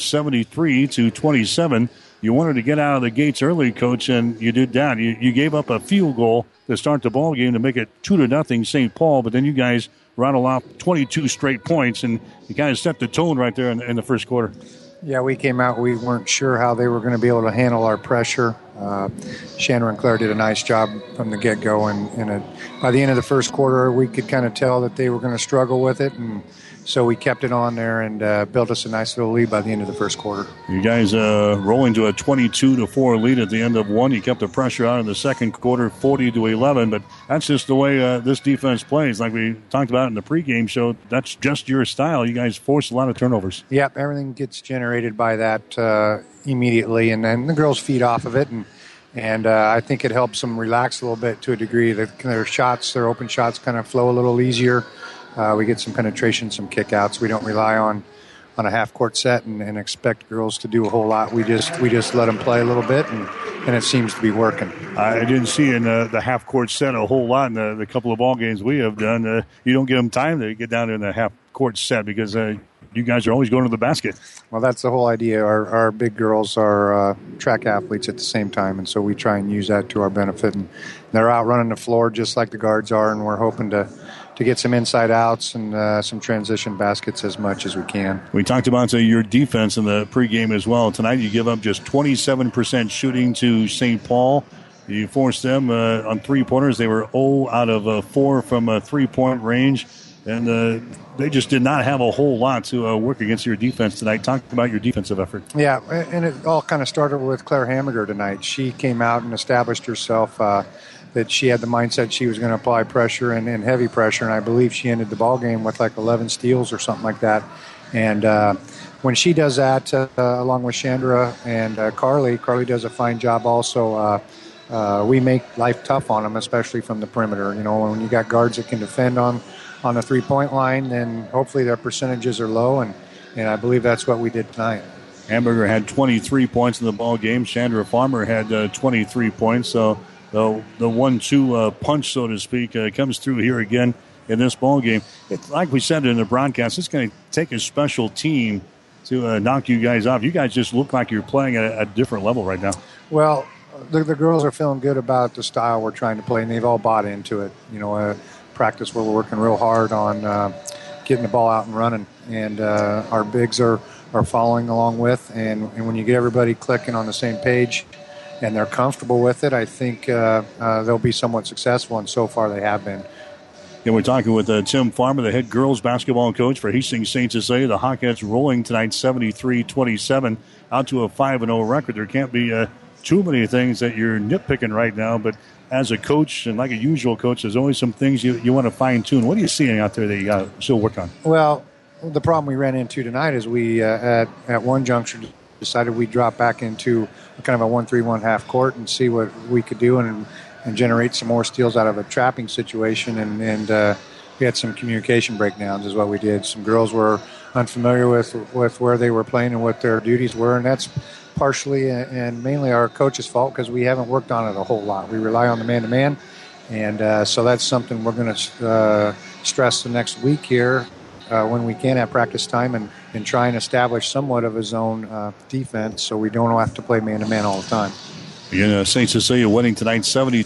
73-27. You wanted to get out of the gates early, Coach, and you did that. You gave up a field goal to start the ball game to make it 2-0 St. Paul, but then you guys rattled off 22 straight points, and you kind of set the tone right there in the first quarter. Yeah, we came out. We weren't sure how they were going to be able to handle our pressure. Chandra and Claire did a nice job from the get-go, and by the end of the first quarter, we could kind of tell that they were going to struggle with it, and so we kept it on there and built us a nice little lead by the end of the first quarter. You guys rolling to a 22-4 lead at the end of one. You kept the pressure out in the second quarter, 40-11, but that's just the way this defense plays. Like we talked about in the pregame show, that's just your style. You guys force a lot of turnovers. Yep, everything gets generated by that immediately, and then the girls feed off of it, and I think it helps them relax a little bit to a degree. Their shots, their open shots kind of flow a little easier. We get some penetration, some kickouts. We don't rely on a half-court set and expect girls to do a whole lot. We just let them play a little bit, and it seems to be working. I didn't see in the half-court set a whole lot in the couple of ball games we have done. You don't give them time to get down in the half-court set because you guys are always going to the basket. Well, that's the whole idea. Our big girls are track athletes at the same time, and so we try and use that to our benefit. And they're out running the floor just like the guards are, and we're hoping to get some inside outs and some transition baskets as much as we can. We talked about your defense in the pregame as well. Tonight you give up just 27% shooting to St. Paul. You forced them on three-pointers. They were 0 out of 4 from a three-point range. And they just did not have a whole lot to work against your defense tonight. Talk about your defensive effort. Yeah, and it all kind of started with Claire Hammager tonight. She came out and established herself that she had the mindset she was going to apply pressure and heavy pressure, and I believe she ended the ball game with like 11 steals or something like that. And when she does that, along with Chandra and Carly does a fine job also we make life tough on them, especially from the perimeter. You know, when you got guards that can defend on the three-point line, then hopefully their percentages are low, and I believe that's what we did tonight. Hamburger had 23 points in the ball game. Chandra Farmer had 23 points. So the 1-2 punch, so to speak, comes through here again in this ball game. Like we said in the broadcast, it's going to take a special team to knock you guys off. You guys just look like you're playing at a different level right now. Well, the girls are feeling good about the style we're trying to play, and they've all bought into it. You know, practice where we're working real hard on getting the ball out and running, and our bigs are following along with, and when you get everybody clicking on the same page and they're comfortable with it, I think they'll be somewhat successful, and so far they have been. And we're talking with Tim Farmer, the head girls basketball coach for Hastings St. Cecilia. The Hawkettes rolling tonight 73-27 out to a 5-0 record. There can't be too many things that you're nitpicking right now, but as a coach and like a usual coach, there's always some things you want to fine-tune. What are you seeing out there that you got to still work on? Well, the problem we ran into tonight is we, at one juncture, decided we'd drop back into kind of a 1-3-1 half court and see what we could do and generate some more steals out of a trapping situation. And we had some communication breakdowns is what we did. Some girls were unfamiliar with where they were playing and what their duties were, and that's partially and mainly our coach's fault because we haven't worked on it a whole lot. We rely on the man-to-man, and so that's something we're going to stress the next week here. When we can have practice time and try and establish somewhat of a zone defense so we don't have to play man-to-man all the time. Again, St. Cecilia winning tonight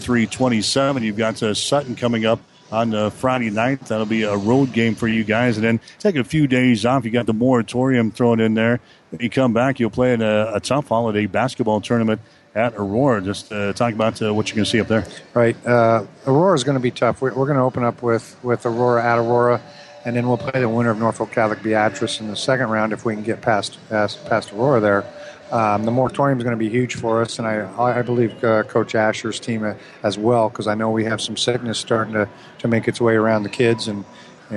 73-27. You've got Sutton coming up on Friday night. That'll be a road game for you guys. And then take a few days off. You got the moratorium thrown in there. When you come back, you'll play in a tough holiday basketball tournament at Aurora. Just talk about what you're going to see up there. Right. Aurora is going to be tough. We're going to open up with Aurora at Aurora. And then we'll play the winner of Norfolk Catholic Beatrice in the second round if we can get past Aurora there. The moratorium is going to be huge for us, and I believe Coach Asher's team as well, because I know we have some sickness starting to make its way around the kids, and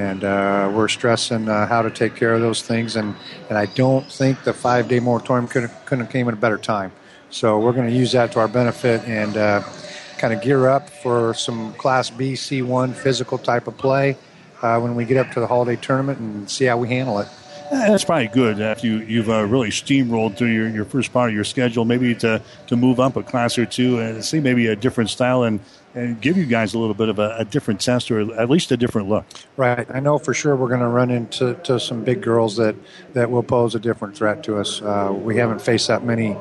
we're stressing how to take care of those things. And I don't think the 5-day moratorium couldn't have came at a better time. So we're going to use that to our benefit and kind of gear up for some Class B, C1 physical type of play. When we get up to the holiday tournament and see how we handle it. That's probably good after you've really steamrolled through your first part of your schedule, maybe to move up a class or two and see maybe a different style and give you guys a little bit of a different test or at least a different look. Right. I know for sure we're going to run into some big girls that will pose a different threat to us. We haven't faced that many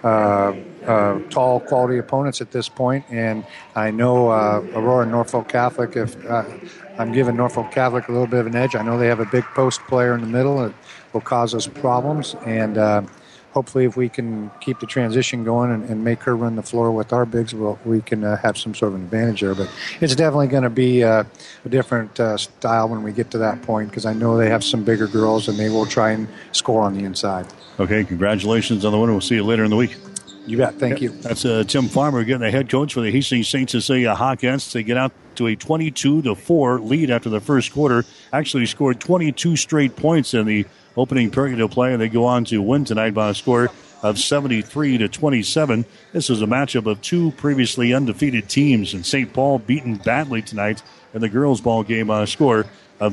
tall, quality opponents at this point, and I know Aurora and Norfolk Catholic, if I'm giving Norfolk Catholic a little bit of an edge. I know they have a big post player in the middle that will cause us problems, and hopefully if we can keep the transition going and make her run the floor with our bigs, we can have some sort of an advantage there. But it's definitely going to be a different style when we get to that point, because I know they have some bigger girls, and they will try and score on the inside. Okay, congratulations on the winner. We'll see you later in the week. You bet. Thank you. That's Tim Farmer, getting the head coach for the Hastings St. Cecilia Hawkettes. They get out to a 22-4 lead after the first quarter. Actually scored 22 straight points in the opening period of play, and they go on to win tonight by a score of 73-27. This is a matchup of two previously undefeated teams, and St. Paul beaten badly tonight in the girls' ball game on a score of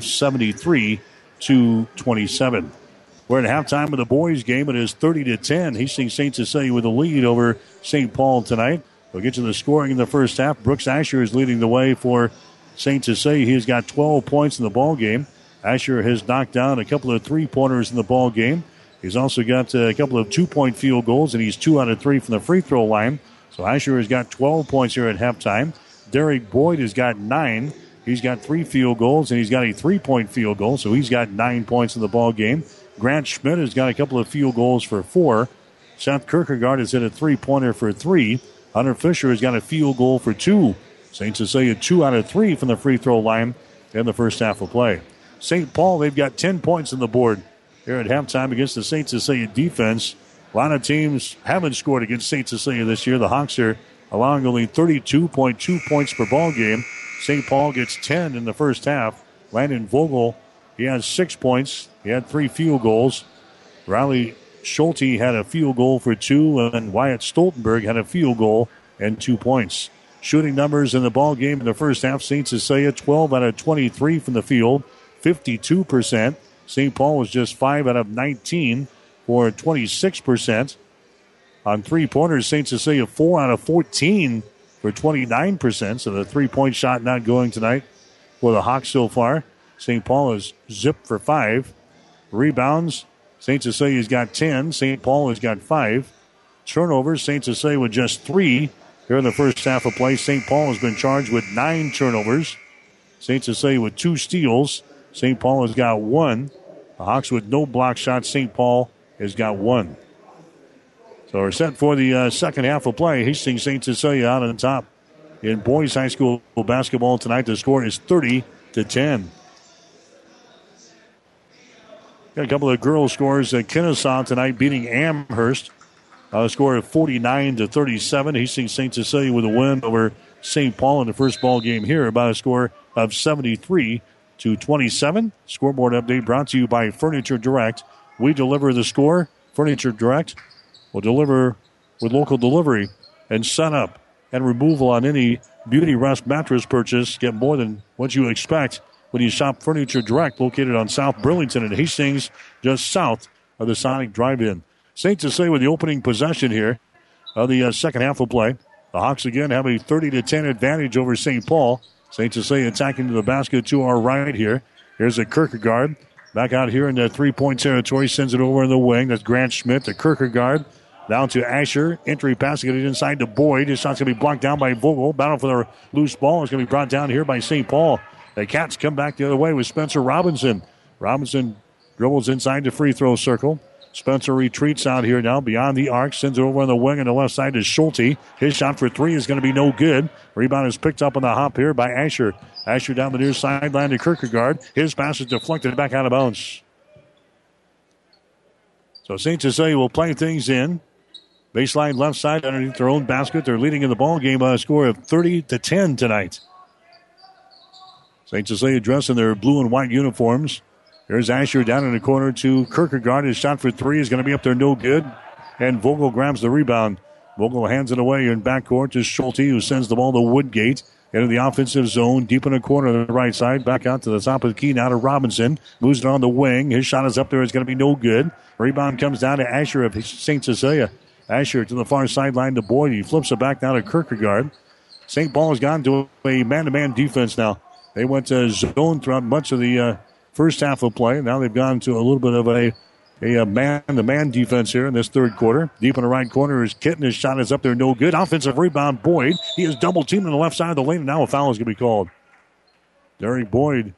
73-27. We're at halftime of the boys' game. It is 30-10. Hastings St. Cecilia with a lead over St. Paul tonight. We'll get to the scoring in the first half. Brooks Asher is leading the way for St. Cecilia. He's got 12 points in the ball game. Asher has knocked down a couple of three-pointers in the ball game. He's also got a couple of two-point field goals, and he's 2 out of 3 from the free throw line. So Asher has got 12 points here at halftime. Derek Boyd has got 9. He's got 3 field goals, and he's got a 3-point field goal, so he's got 9 points in the ball game. Grant Schmidt has got a couple of field goals for 4. Seth Kierkegaard has hit a 3-pointer for 3. Hunter Fisher has got a field goal for 2. St. Cecilia 2 out of 3 from the free throw line in the first half of play. St. Paul, they've got 10 points on the board here at halftime against the St. Cecilia defense. A lot of teams haven't scored against St. Cecilia this year. The Hawks are allowing only 32.2 points per ball game. St. Paul gets 10 in the first half. Landon Vogel, he has 6 points. He had 3 field goals. Riley Schulte had a field goal for 2, and Wyatt Stoltenberg had a field goal and 2 points. Shooting numbers in the ball game in the first half, St. Cecilia 12 out of 23 from the field, 52%. St. Paul was just 5 out of 19 for 26%. On three-pointers, St. Cecilia 4 out of 14 for 29%. So the three-point shot not going tonight for the Hawks so far. St. Paul is zipped for 5. Rebounds, St. Cecilia's got 10. St. Paul has got 5. Turnovers, St. Cecilia with just 3 here in the first half of play. St. Paul has been charged with 9 turnovers. St. Cecilia with 2 steals. St. Paul has got 1. The Hawks with no block shots. St. Paul has got 1. So we're set for the second half of play. Hastings St. Cecilia out on top in boys high school basketball tonight. The score is 30-10. Got a couple of girls' scores. Kennesaw tonight beating Amherst. A score of 49-37. Hastings St. Cecilia with a win over St. Paul in the first ball game here. About a score of 73-27. Scoreboard update brought to you by Furniture Direct. We deliver the score. Furniture Direct will deliver with local delivery and setup and removal on any Beauty Rest mattress purchase. Get more than what you expect when you shop Furniture Direct, located on South Burlington and Hastings, just south of the Sonic Drive-In. St. Cecilia with the opening possession here of the second half of play. The Hawks again have a 30-10 advantage over St. Paul. St. Cecilia attacking to the basket to our right here. Here's a Kierkegaard back out here in the three-point territory. Sends it over in the wing. That's Grant Schmidt, the Kierkegaard. Down to Asher. Entry pass, get it inside to Boyd. His shot's going to be blocked down by Vogel. Battle for the loose ball. It's going to be brought down here by St. Paul. The Cats come back the other way with Spencer Robinson. Robinson dribbles inside the free throw circle. Spencer retreats out here now beyond the arc. Sends it over on the wing on the left side to Schulte. His shot for 3 is going to be no good. Rebound is picked up on the hop here by Asher. Asher down the near sideline to Kierkegaard. His pass is deflected back out of bounds. So St. Cecilia will play things in. Baseline left side underneath their own basket. They're leading in the ball game by a score of 30-10 tonight. St. Cecilia dressed in their blue and white uniforms. There's Asher down in the corner to Kierkegaard. His shot for 3 is going to be up there, no good. And Vogel grabs the rebound. Vogel hands it away in backcourt to Schulte, who sends the ball to Woodgate. Into the offensive zone, deep in the corner on the right side. Back out to the top of the key now to Robinson. Moves it on the wing. His shot is up there. It's going to be no good. Rebound comes down to Asher of St. Cecilia. Asher to the far sideline to Boyd. He flips it back now to Kierkegaard. St. Paul has gone to a man-to-man defense now. They went to zone throughout much of the first half of play. Now they've gone to a little bit of a man-to-man defense here in this third quarter. Deep in the right corner is Kitten. His shot is up there, no good. Offensive rebound, Boyd. He is double-teamed on the left side of the lane, and now a foul is going to be called. Derek Boyd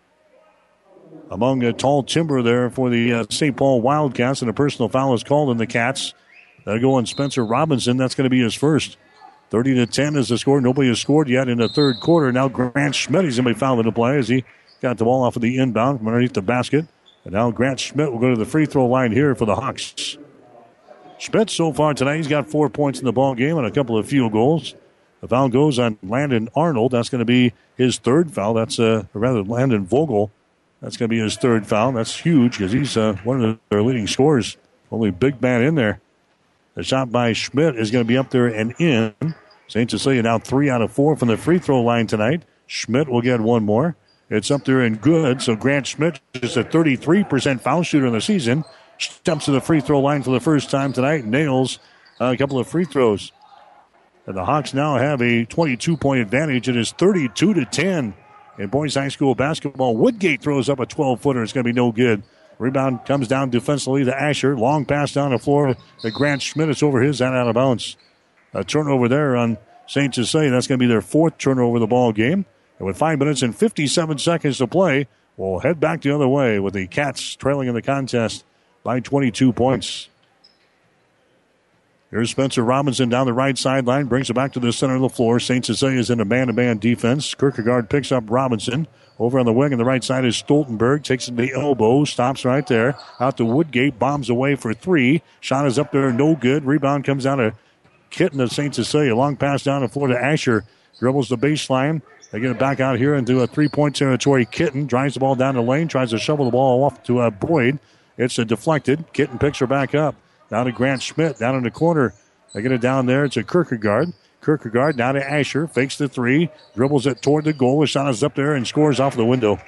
among a tall timber there for the St. Paul Wildcats, and a personal foul is called on the Cats. That'll go on Spencer Robinson. That's going to be his first. 30-10 is the score. Nobody has scored yet in the third quarter. Now Grant Schmidt is going to be fouled into play as he got the ball off of the inbound from underneath the basket. And now Grant Schmidt will go to the free throw line here for the Hawks. Schmidt so far tonight, he's got 4 points in the ball game and a couple of field goals. The foul goes on Landon Arnold. That's going to be his third foul. That's Landon Vogel. That's going to be his third foul. That's huge because he's one of their leading scorers. Only big man in there. The shot by Schmidt is going to be up there and in. St. Cecilia now 3 out of 4 from the free throw line tonight. Schmidt will get one more. It's up there and good. So Grant Schmidt is a 33% foul shooter in the season. Steps to the free throw line for the first time tonight. Nails a couple of free throws. And the Hawks now have a 22-point advantage. It is 32-10 in boys high school basketball. Woodgate throws up a 12-footer. It's going to be no good. Rebound comes down defensively to Asher. Long pass down the floor to Grant Schmidt. It's over his head out of bounds. A turnover there on St. Cecilia. That's going to be their 4th turnover of the ball game. And with 5 minutes and 57 seconds to play, we'll head back the other way with the Cats trailing in the contest by 22 points. Here's Spencer Robinson down the right sideline. Brings it back to the center of the floor. St. Cecilia is in a man-to-man defense. Kierkegaard picks up Robinson. Over on the wing on the right side is Stoltenberg. Takes it to the elbow. Stops right there. Out to Woodgate. Bombs away for 3. Shot is up there. No good. Rebound comes down to Kitten of St. Cecilia. Long pass down the floor to Asher. Dribbles the baseline. They get it back out here into a 3-point territory. Kitten drives the ball down the lane. Tries to shovel the ball off to Boyd. It's deflected. Kitten picks her back up. Down to Grant Schmidt down in the corner. They get it down there to Kierkegaard. Kierkegaard now to Asher. Fakes the three. Dribbles it toward the goal. His shot is up there and scores off the window.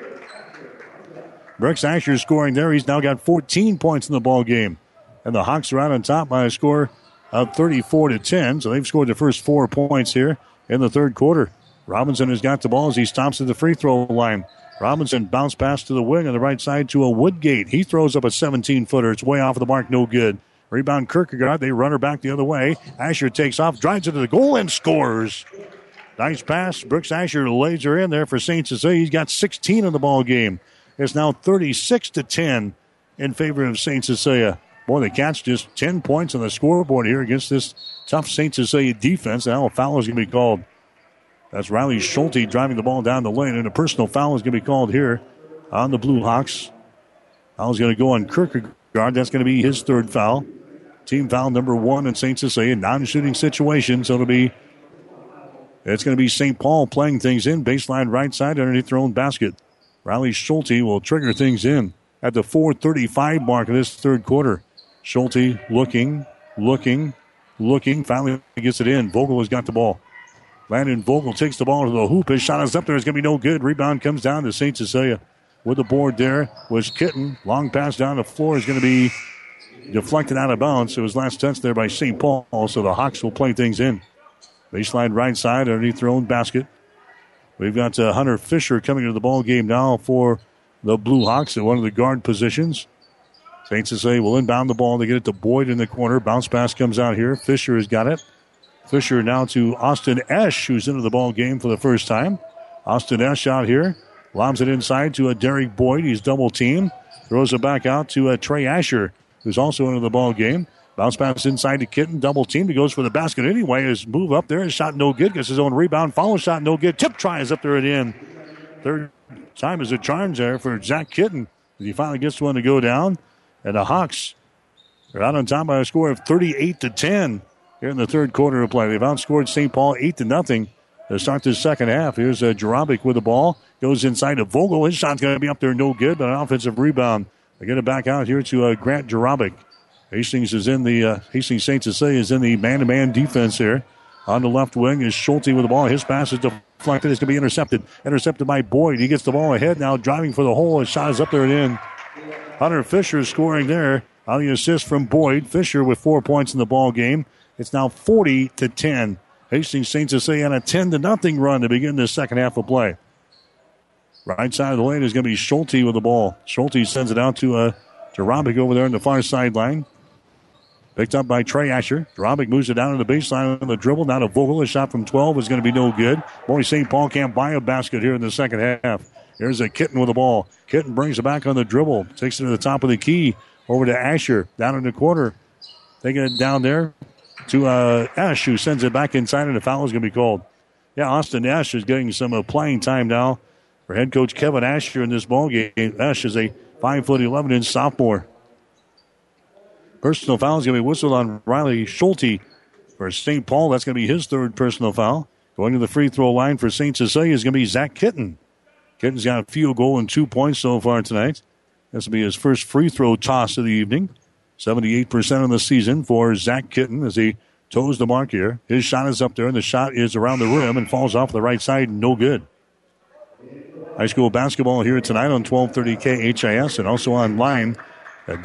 Brooks Asher scoring there. He's now got 14 points in the ball game. And the Hawks are out on top by a score of 34-10. So they've scored the first 4 points here in the third quarter. Robinson has got the ball as he stops at the free throw line. Robinson bounce pass to the wing on the right side to a Woodgate. He throws up a 17-footer. It's way off of the mark, no good. Rebound Kierkegaard. They run her back the other way. Asher takes off, drives it to the goal, and scores. Nice pass. Brooks Asher lays her in there for St. Cecilia. He's got 16 in the ball game. It's now 36-10 in favor of St. Cecilia. Boy, the Cats just 10 points on the scoreboard here against this tough St. Cecilia defense. Now a foul is going to be called. That's Riley Schulte driving the ball down the lane, and a personal foul is going to be called here on the Blue Hawks. Foul's going to go on Kierkegaard. That's going to be his third foul. Team foul number 1 in St. Cecilia. Non-shooting situation, so it's going to be St. Paul playing things in. Baseline right side underneath their own basket. Riley Schulte will trigger things in at the 4:35 mark of this third quarter. Schulte looking. Finally gets it in. Vogel has got the ball. Landon Vogel takes the ball to the hoop. His shot is up there. It's going to be no good. Rebound comes down to St. Cecilia. With the board there was Kitten. Long pass down the floor is going to be deflected out of bounds. It was last touch there by St. Paul. So the Hawks will play things in. Baseline right side underneath their own basket. We've got Hunter Fisher coming to the ball game now for the Blue Hawks at one of the guard positions. St. Cecilia will inbound the ball. They get it to Boyd in the corner. Bounce pass comes out here. Fisher has got it. Fisher now to Austin Esch, who's into the ball game for the first time. Austin Esch out here. Lobs it inside to Derek Boyd. He's double teamed. Throws it back out to Trey Asher, who's also into the ball game. Bounce pass inside to Kitten. Double teamed. He goes for the basket anyway. His move up there. His shot no good. Gets his own rebound. Follow shot no good. Tip try is up there at the end. Third time is a charge there for Zach Kitten. He finally gets one to go down. And the Hawks are out on top by a score of 38-10 here in the third quarter of play. They've outscored St. Paul 8-0 to start this second half. Here's Jarabic with the ball. Goes inside to Vogel. His shot's going to be up there no good, but an offensive rebound. They get it back out here to Grant Jarabic. Hastings St. Cecilia is in the man-to-man defense here. On the left wing is Schulte with the ball. His pass is deflected. It's going to be intercepted. Intercepted by Boyd. He gets the ball ahead now, driving for the hole. His shot is up there and in. Hunter Fisher is scoring there on the assist from Boyd. Fisher with 4 points in the ball game. It's now 40-10. Hastings St. Cecilia on a 10-0 run to begin this second half of play. Right side of the lane is going to be Schulte with the ball. Schulte sends it out to Jarabic over there on the far sideline. Picked up by Trey Asher. Jarabic moves it down to the baseline on the dribble. Now to Vogel. A shot from 12 is going to be no good. Boy, St. Paul can't buy a basket here in the second half. Here's a Kitten with the ball. Kitten brings it back on the dribble. Takes it to the top of the key. Over to Asher. Down in the corner. Taking it down there to Ash, who sends it back inside, and a foul is going to be called. Yeah, Austin Ash is getting some playing time now for head coach Kevin Asher in this ball game. Ash is a 5'11" sophomore. Personal foul is going to be whistled on Riley Schulte for St. Paul. That's going to be his third personal foul. Going to the free throw line for St. Cecilia is going to be Zach Kitten. Kitten's got a field goal and 2 points so far tonight. This will be his first free throw toss of the evening. 78% on the season for Zach Kitten as he toes the mark here. His shot is up there, and the shot is around the rim and falls off the right side. No good. High school basketball here tonight on 1230 KHIS and also online at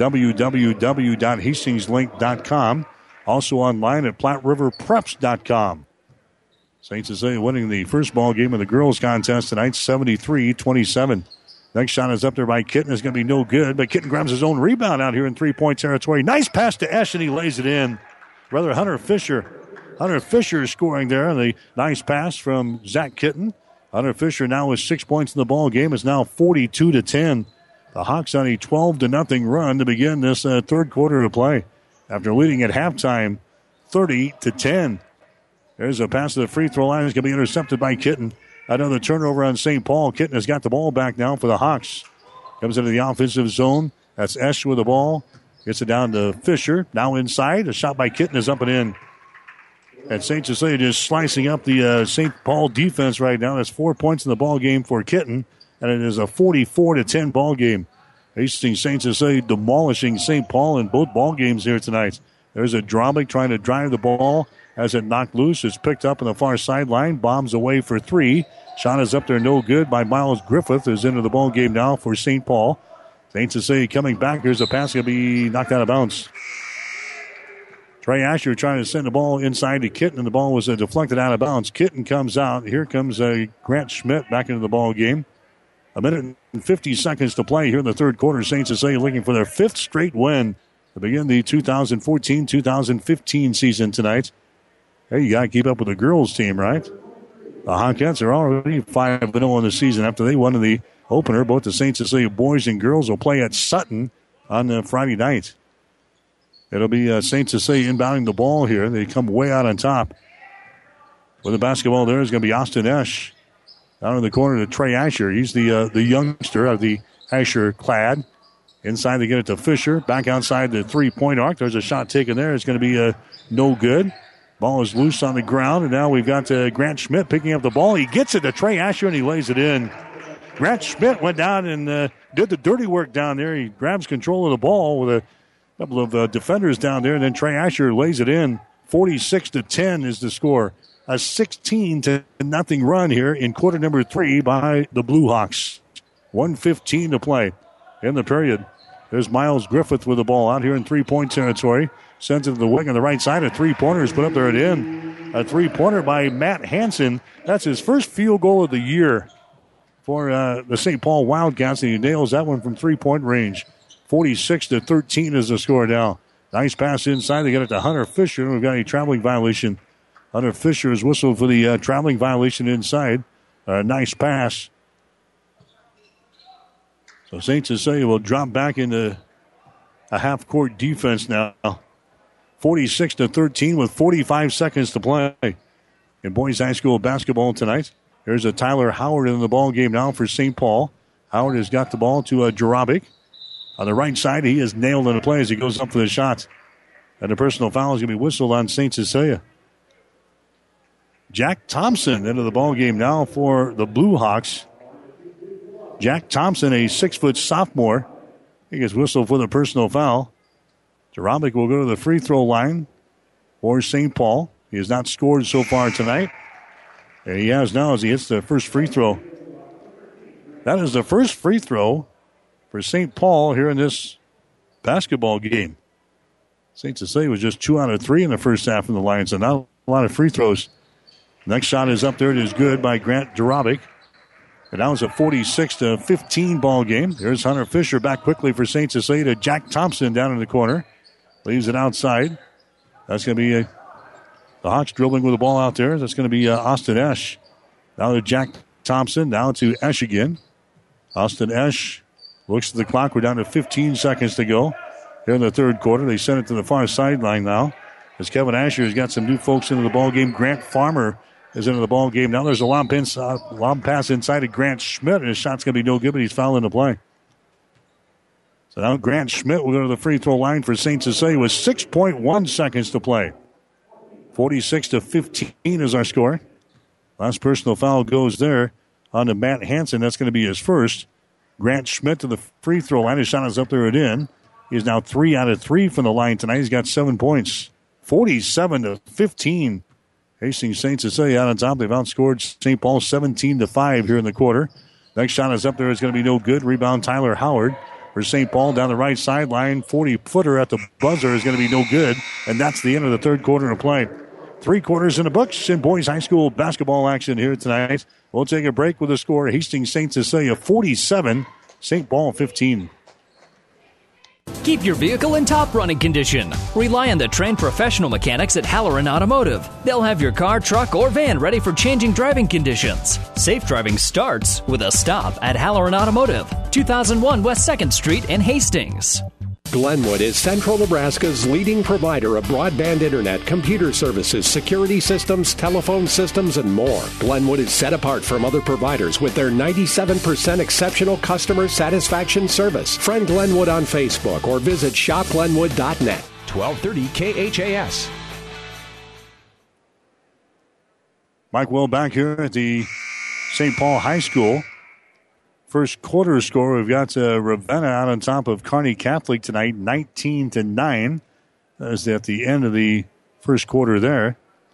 www.hastingslink.com. Also online at PlatteRiverPreps.com. St. Cecilia winning the first ball game of the girls contest tonight, 73-27. Next shot is up there by Kitten. It's going to be no good, but Kitten grabs his own rebound out here in three-point territory. Nice pass to Esch, and he lays it in. Brother Hunter Fisher. Hunter Fisher is scoring there. The nice pass from Zach Kitten. Hunter Fisher now with 6 points in the ball game. Is now 42-10. The Hawks on a 12-0 run to begin this third quarter of play. After leading at halftime, 30-10. There's a pass to the free throw line. It's going to be intercepted by Kitten. Another turnover on St. Paul. Kitten has got the ball back now for the Hawks. Comes into the offensive zone. That's Esch with the ball. Gets it down to Fisher. Now inside. A shot by Kitten is up and in. And St. Cecilia just slicing up the St. Paul defense right now. That's 4 points in the ball game for Kitten. And it is a 44-10 ball game. Hastings St. Cecilia demolishing St. Paul in both ball games here tonight. There's a Drobick trying to drive the ball. As it knocked loose, it's picked up on the far sideline. Bombs away for 3. Shot is up there, no good by Miles Griffith, who's into the ball game now for St. Paul. St. Cecilia coming back. Here's a pass going to be knocked out of bounds. Trey Asher trying to send the ball inside to Kitten, and the ball was deflected out of bounds. Kitten comes out. Here comes Grant Schmidt back into the ball game. A minute and 50 seconds to play here in the third quarter. St. Cecilia looking for their 5th straight win to begin the 2014-2015 season tonight. Hey, you got to keep up with the girls' team, right? The Hawkettes are already 5-0 in the season after they won the opener. Both the St. Cecilia boys and girls will play at Sutton on Friday night. It'll be St. Cecilia inbounding the ball here. They come way out on top. With the basketball there is going to be Austin Esch. Down in the corner to Trey Asher. He's the youngster of the Asher clad. Inside they get it to Fisher. Back outside the three-point arc. There's a shot taken there. It's going to be no good. Ball is loose on the ground, and now we've got Grant Schmidt picking up the ball. He gets it to Trey Asher, and he lays it in. Grant Schmidt went down and did the dirty work down there. He grabs control of the ball with a couple of defenders down there, and then Trey Asher lays it in. 46-10 is the score. A 16-0 run here in quarter number 3 by the Blue Hawks. 1:15 to play in the period. There's Miles Griffith with the ball out here in three-point territory. Sends it to the wing on the right side. A three-pointer is put up there at end. A three-pointer by Matt Hansen. That's his first field goal of the year for the St. Paul Wildcats, and he nails that one from three-point range. 46-13 is the score now. Nice pass inside. They get it to Hunter Fisher. We've got a traveling violation. Hunter Fisher is whistled for the traveling violation inside. Nice pass. So St. Cecilia will drop back into a half-court defense now. 46-13 with 45 seconds to play in boys high school basketball tonight. There's a Tyler Howard in the ball game now for St. Paul. Howard has got the ball to Jarabic. On the right side, he is nailed in the play as he goes up for the shot. And the personal foul is going to be whistled on St. Cecilia. Jack Thompson into the ball game now for the Blue Hawks. Jack Thompson, a 6-foot sophomore. He gets whistled for the personal foul. Jarabic will go to the free throw line for St. Paul. He has not scored so far tonight. And he has now as he hits the first free throw. That is the first free throw for St. Paul here in this basketball game. St. Cecilia was just 2 out of 3 in the first half from the Lions, so not a lot of free throws. Next shot is up there. It is good by Grant Jarabic. And now it's a 46-15 ball game. There's Hunter Fisher back quickly for St. Cecilia to Jack Thompson down in the corner. Leaves it outside. That's going to be the Hawks dribbling with the ball out there. That's going to be Austin Esch. Now to Jack Thompson. Now to Esch again. Austin Esch looks at the clock. We're down to 15 seconds to go here in the third quarter. They send it to the far sideline now. As Kevin Asher has got some new folks into the ball game. Grant Farmer is into the ball game. Now there's a lob pass inside to Grant Schmidt, and his shot's going to be no good, but he's fouling the play. So now Grant Schmidt will go to the free throw line for St. Cecilia with 6.1 seconds to play. 46-15 is our score. Last personal foul goes there on to Matt Hansen. That's going to be his first. Grant Schmidt to the free throw line. His shot is up there and in. He's now 3 out of 3 from the line tonight. He's got 7 points. 47-15. Hastings St. Cecilia out on top. They've outscored St. Paul 17-5 here in the quarter. Next shot is up there. It's going to be no good. Rebound Tyler Howard for St. Paul down the right sideline. 40-footer at the buzzer is going to be no good. And that's the end of the third quarter of play. 3 quarters in the books in boys high school basketball action here tonight. We'll take a break with the score. Hastings St. Cecilia 47, St. Paul 15. Keep your vehicle in top running condition. Rely on the trained professional mechanics at Halloran Automotive. They'll have your car, truck, or van ready for changing driving conditions. Safe driving starts with a stop at Halloran Automotive, 2001 West 2nd Street in Hastings. Glenwood is Central Nebraska's leading provider of broadband internet, computer services, security systems, telephone systems, and more. Glenwood is set apart from other providers with their 97% exceptional customer satisfaction service. Friend Glenwood on Facebook or visit shopglenwood.net. 1230 KHAS. Mike Will back here at the St. Paul High School. First quarter score, we've got Ravenna out on top of Kearney Catholic tonight, 19-9. As at the end of the first quarter there.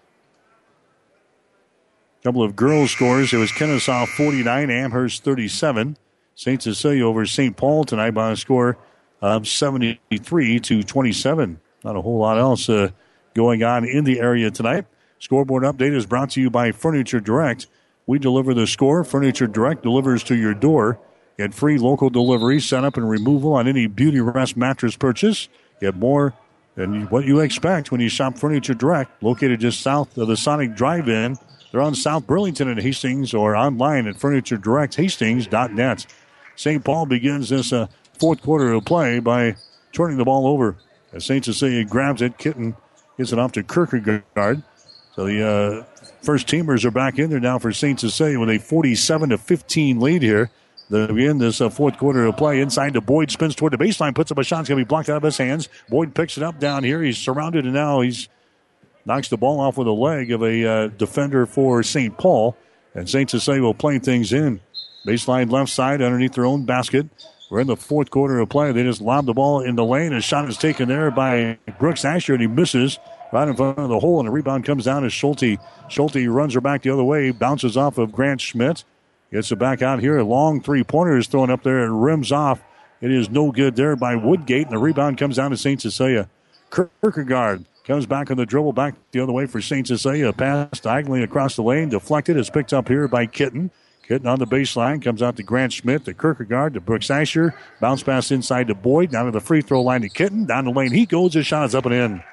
A couple of girls' scores. It was Kennesaw 49, Amherst 37. St. Cecilia over St. Paul tonight by a score of 73-27. Not a whole lot else going on in the area tonight. Scoreboard update is brought to you by Furniture Direct. We deliver the score. Furniture Direct delivers to your door. Get free local delivery, setup, and removal on any Beauty Rest mattress purchase. Get more than what you expect when you shop Furniture Direct, located just south of the Sonic Drive-In. They're on South Burlington and Hastings or online at FurnitureDirectHastings.net. St. Paul begins this fourth quarter of play by turning the ball over. As St. Cecilia grabs it, Kitten gets it off to Kierkegaard. So the first teamers are back in there now for St. Cecilia with a 47-15 lead here. They begin this fourth quarter of play. Inside to Boyd, spins toward the baseline, puts up a shot. It's going to be blocked out of his hands. Boyd picks it up down here. He's surrounded, and now he's knocks the ball off with a leg of a defender for St. Paul. And St. Cecilia will play things in. Baseline left side underneath their own basket. We're in the fourth quarter of play. They just lob the ball in the lane. A shot is taken there by Brooks Asher, and he misses right in front of the hole. And the rebound comes down to Schulte. Schulte runs her back the other way, bounces off of Grant Schmidt. Gets it back out here. A long three-pointer is thrown up there and rims off. It is no good there by Woodgate, and the rebound comes down to St. Cecilia. Kierkegaard comes back on the dribble, back the other way for St. Cecilia. Pass diagonally across the lane, deflected. It's picked up here by Kitten. Kitten on the baseline, comes out to Grant Schmidt, to Kierkegaard, to Brooks Asher. Bounce pass inside to Boyd, down to the free throw line to Kitten. Down the lane he goes. His shot is up and in.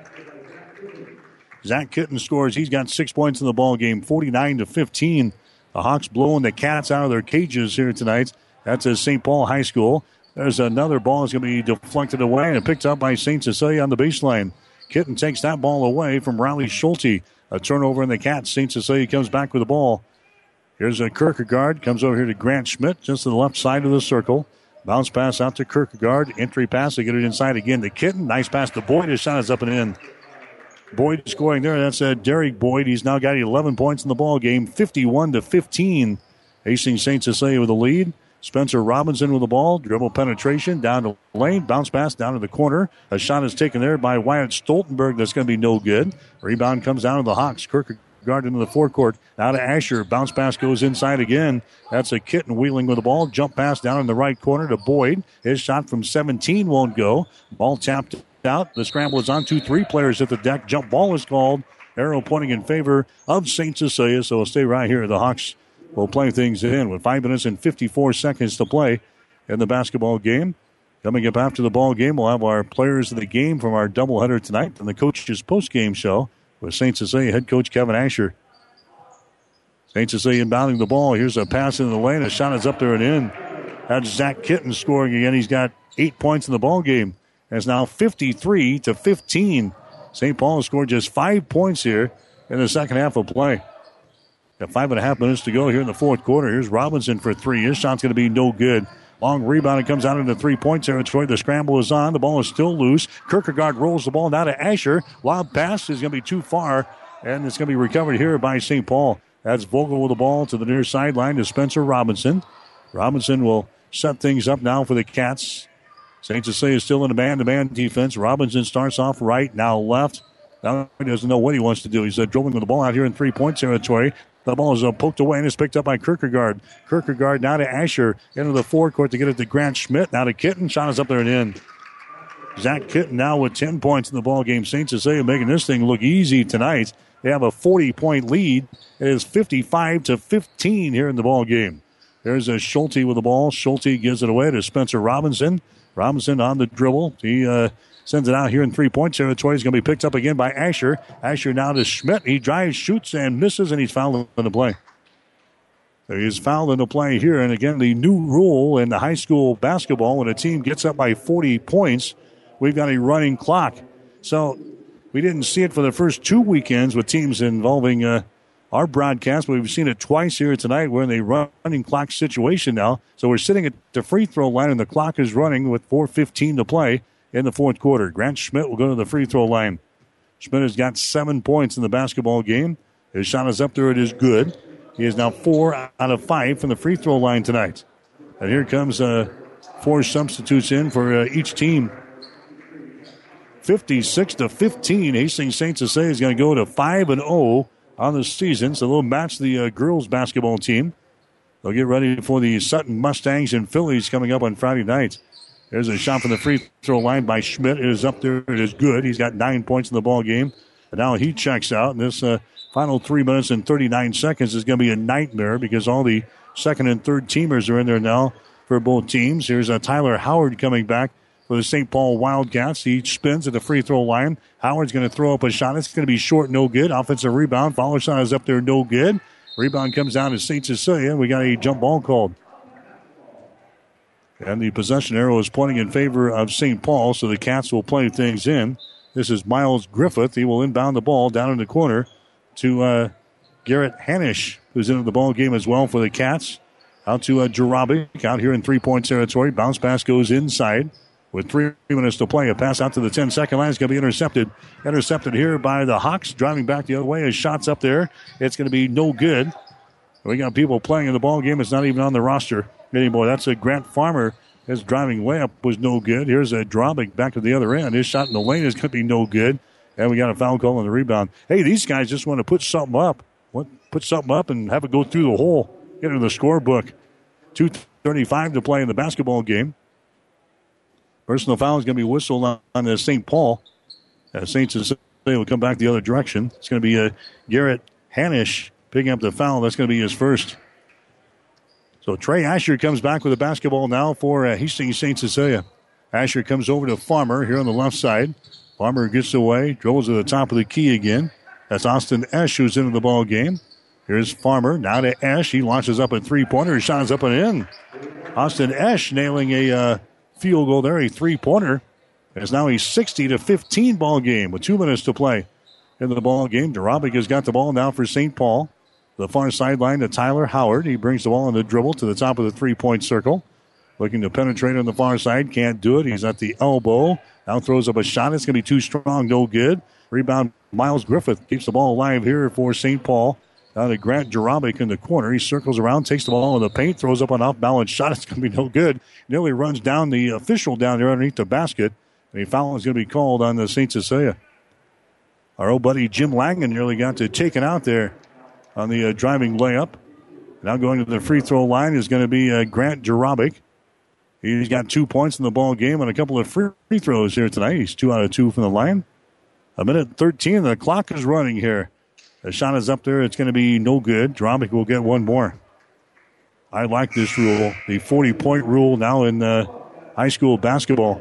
Zach Kitten scores. He's got 6 points in the ball game, 49-15. The Hawks blowing the cats out of their cages here tonight. That's at St. Paul High School. There's another ball that's going to be deflected away and picked up by St. Cecilia on the baseline. Kitten takes that ball away from Riley Schulte. A turnover in the Cats. St. Cecilia comes back with the ball. Here's a Kierkegaard. Comes over here to Grant Schmidt, just to the left side of the circle. Bounce pass out to Kierkegaard. Entry pass. They get it inside again to Kitten. Nice pass to Boyd. His shot is up and in. Boyd scoring there. That's Derek Boyd. He's now got 11 points in the ball game, 51-15. Hastings St. Cecilia with the lead. Spencer Robinson with the ball. Dribble penetration down the lane. Bounce pass down to the corner. A shot is taken there by Wyatt Stoltenberg. That's going to be no good. Rebound comes down to the Hawks. Kierkegaard into the forecourt. Now to Asher. Bounce pass goes inside again. That's a Kitten wheeling with the ball. Jump pass down in the right corner to Boyd. His shot from 17 won't go. Ball tapped out. The scramble is on. 2-3 players at the deck. Jump ball is called. Arrow pointing in favor of St. Cecilia. So we'll stay right here. The Hawks will play things in with 5 minutes and 54 seconds to play in the basketball game. Coming up after the ball game, we'll have our players of the game from our doubleheader tonight and the coach's post-game show with St. Cecilia head coach Kevin Asher. St. Cecilia inbounding the ball. Here's a pass in the lane. A shot is up there and in. That's Zach Kitten scoring again. He's got 8 points in the ball game. It's now 53-15. St. Paul has scored just 5 points here in the second half of play. Got 5.5 minutes to go here in the fourth quarter. Here's Robinson for three. His shot's going to be no good. Long rebound. It comes out into 3-point territory. The scramble is on. The ball is still loose. Kierkegaard rolls the ball down to Asher. Lob pass is going to be too far, and it's going to be recovered here by St. Paul. That's Vogel with the ball to the near sideline to Spencer Robinson. Robinson will set things up now for the Cats. St. Cecilia is still in a man-to-man defense. Robinson starts off right, now left. Now he doesn't know what he wants to do. He's dribbling with the ball out here in 3-point territory. The ball is poked away and is picked up by Kierkegaard. Kierkegaard now to Asher into the forecourt to get it to Grant Schmidt. Now to Kitten. Shot is up there and in. Zach Kitten now with 10 points in the ball game. St. Cecilia making this thing look easy tonight. They have a 40-point lead. It is 55-15 here in the ball game. There's a Schulte with the ball. Schulte gives it away to Spencer Robinson. Robinson on the dribble. He sends it out here in 3-point territory. He's going to be picked up again by Asher. Asher now to Schmidt. He drives, shoots, and misses, and he's fouled in the play. So he's fouled in the play here. And again, the new rule in the high school basketball, when a team gets up by 40 points, we've got a running clock. So we didn't see it for the first 2 weekends with teams involving our broadcast, but we've seen it twice here tonight. We're in a running clock situation now. So we're sitting at the free throw line, and the clock is running with 4:15 to play in the fourth quarter. Grant Schmidt will go to the free throw line. Schmidt has got 7 points in the basketball game. His shot is up there. It is good. He is now 4 out of 5 from the free throw line tonight. And here comes 4 substitutes in for each team. 56-15. Hastings St. Cecilia is going to go to 5-0 on the season. So they'll match the girls basketball team. They'll get ready for the Sutton Mustangs and Phillies coming up on Friday night. There's a shot from the free throw line by Schmidt. It is up there. It is good. He's got 9 points in the ball game. And now he checks out. And this final 3 minutes and 39 seconds is going to be a nightmare because all the second and third teamers are in there now for both teams. Here's Tyler Howard coming back for the St. Paul Wildcats. He spins at the free throw line. Howard's going to throw up a shot. It's going to be short, no good. Offensive rebound. Follow shot is up there, no good. Rebound comes down to St. Cecilia. We got a jump ball called. And the possession arrow is pointing in favor of St. Paul, so the Cats will play things in. This is Miles Griffith. He will inbound the ball down in the corner to Garrett Hanisch, who's into the ball game as well for the Cats. Out to Jarabic out here in three-point territory. Bounce pass goes inside with 3 minutes to play. A pass out to the 10-second line is going to be intercepted. Intercepted here by the Hawks. Driving back the other way. His shot's up there. It's going to be no good. We got people playing in the ball game. It's not even on the roster anymore. That's a Grant Farmer. His driving layup was no good. Here's a Drobic back to the other end. His shot in the lane is going to be no good. And we got a foul call on the rebound. Hey, these guys just want to put something up. Put something up and have it go through the hole. Get into the scorebook. 2:35 to play in the basketball game. Personal foul is going to be whistled on St. Paul. St. Cecilia will come back the other direction. It's going to be Garrett Hanisch picking up the foul. That's going to be his first. So Trey Asher comes back with the basketball now for Hastings St. Cecilia. Asher comes over to Farmer here on the left side. Farmer gets away, dribbles to the top of the key again. That's Austin Esch who's into the ball game. Here's Farmer, now to Esch. He launches up a three-pointer. His shot is up and in. Austin Esch nailing a field goal there, a three-pointer. It's now a 60-15 ball game with 2 minutes to play in the ball game. Jarabic has got the ball now for St. Paul. The far sideline to Tyler Howard. He brings the ball on the dribble to the top of the three-point circle. Looking to penetrate on the far side. Can't do it. He's at the elbow. Now throws up a shot. It's going to be too strong. No good. Rebound, Miles Griffith keeps the ball alive here for St. Paul. Down to Grant Jarabic in the corner. He circles around, takes the ball in the paint, throws up an off-balance shot. It's going to be no good. Nearly runs down the official down there underneath the basket. And a foul is going to be called on the St. Cecilia. Our old buddy Jim Langan nearly got taken out there on the driving layup. Now going to the free throw line is going to be Grant Jarabic. He's got 2 points in the ball game and a couple of free throws here tonight. He's 2 out of 2 from the line. 1:13, the clock is running here. The shot is up there. It's going to be no good. Jarabic will get one more. I like this rule. The 40-point rule now in high school basketball.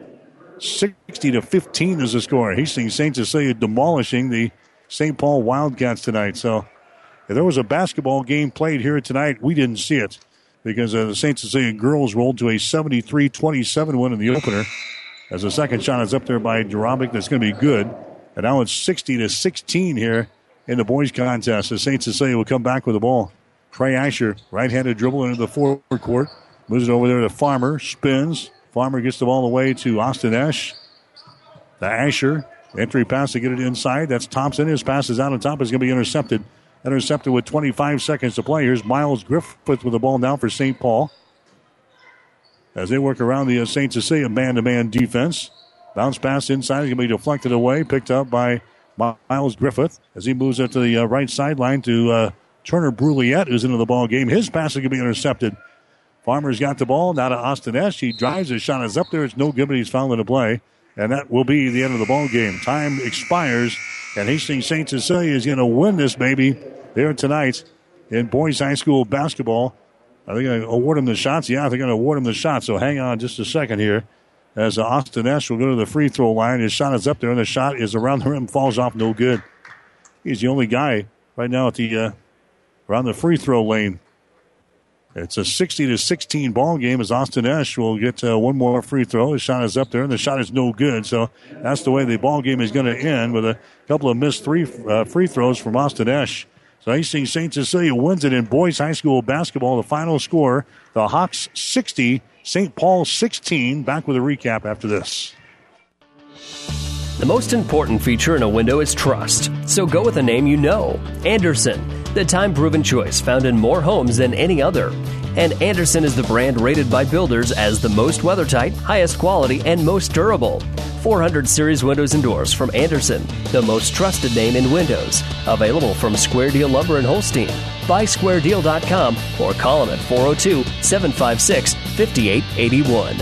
60-15 is the score. Hastings St. Cecilia demolishing the St. Paul Wildcats tonight. So if there was a basketball game played here tonight, we didn't see it because the St. Cecilia girls rolled to a 73-27 win in the opener. As the second shot is up there by Jarabic, that's going to be good. And now it's 60-16 here in the boys' contest. The St. Cecilia will come back with the ball. Trey Asher, right-handed dribble into the forward court. Moves it over there to Farmer. Spins. Farmer gets the ball away to Austin Esch. To Asher. Entry pass to get it inside. That's Thompson. His pass is out on top. It's going to be intercepted. Intercepted with 25 seconds to play. Here's Miles Griffith with the ball now for St. Paul. As they work around the St. Cecilia man-to-man defense. Bounce pass inside is going to be deflected away. Picked up by Miles Griffith as he moves it to the right sideline to Turner Bruliette, who's into the ball game. His pass is going to be intercepted. Farmer's got the ball. Now to Austin Esch. He drives. His shot is up there. It's no good, but he's fouled in the play. And that will be the end of the ball game. Time expires, and Hastings St. Cecilia is going to win this baby there tonight in boys high school basketball. Are they going to award him the shots? Yeah, they're going to award him the shots. So hang on just a second here. As Austin Esch will go to the free throw line. His shot is up there, and the shot is around the rim, falls off, no good. He's the only guy right now at the around the free throw lane. It's a 60-16 ball game as Austin Esch will get one more free throw. His shot is up there, and the shot is no good. So that's the way the ball game is going to end with a couple of missed free throws from Austin Esch. So Hastings St. Cecilia wins it in boys high school basketball. The final score, the Hawks 60, St. Paul 16. Back with a recap after this. The most important feature in a window is trust. So go with a name you know. Andersen, the time-proven choice found in more homes than any other. And Andersen is the brand rated by builders as the most weather-tight, highest quality, and most durable. 400 series windows and doors from Anderson, the most trusted name in windows. Available from Square Deal Lumber in Holstein. BuySquareDeal.com or call them at 402-756-5881.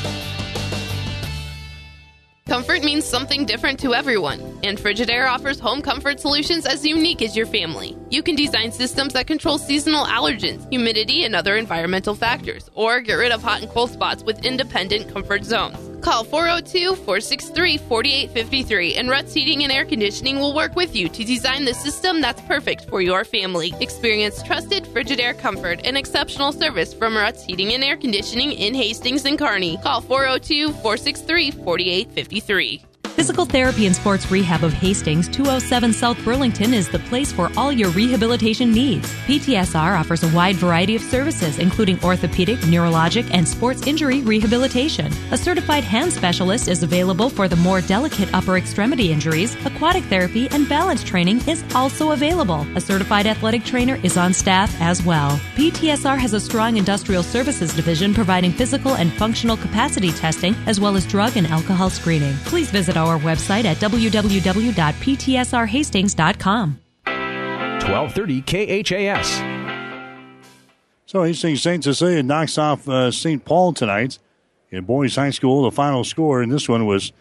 Comfort means something different to everyone, and Frigidaire offers home comfort solutions as unique as your family. You can design systems that control seasonal allergens, humidity, and other environmental factors, or get rid of hot and cold spots with independent comfort zones. Call 402-463-4853, and Ruts Heating and Air Conditioning will work with you to design the system that's perfect for your family. Experience trusted Frigidaire comfort and exceptional service from Ruts Heating and Air Conditioning in Hastings and Kearney. Call 402-463-4853. Physical Therapy and Sports Rehab of Hastings, 207 South Burlington is the place for all your rehabilitation needs. PTSR offers a wide variety of services, including orthopedic, neurologic, and sports injury rehabilitation. A certified hand specialist is available for the more delicate upper extremity injuries. Aquatic therapy and balance training is also available. A certified athletic trainer is on staff as well. PTSR has a strong industrial services division providing physical and functional capacity testing as well as drug and alcohol screening. Please visit our website at www.ptsrhastings.com. 1230 KHAS. So Hastings St. Cecilia knocks off St. Paul tonight in boys high school. The final score in this one was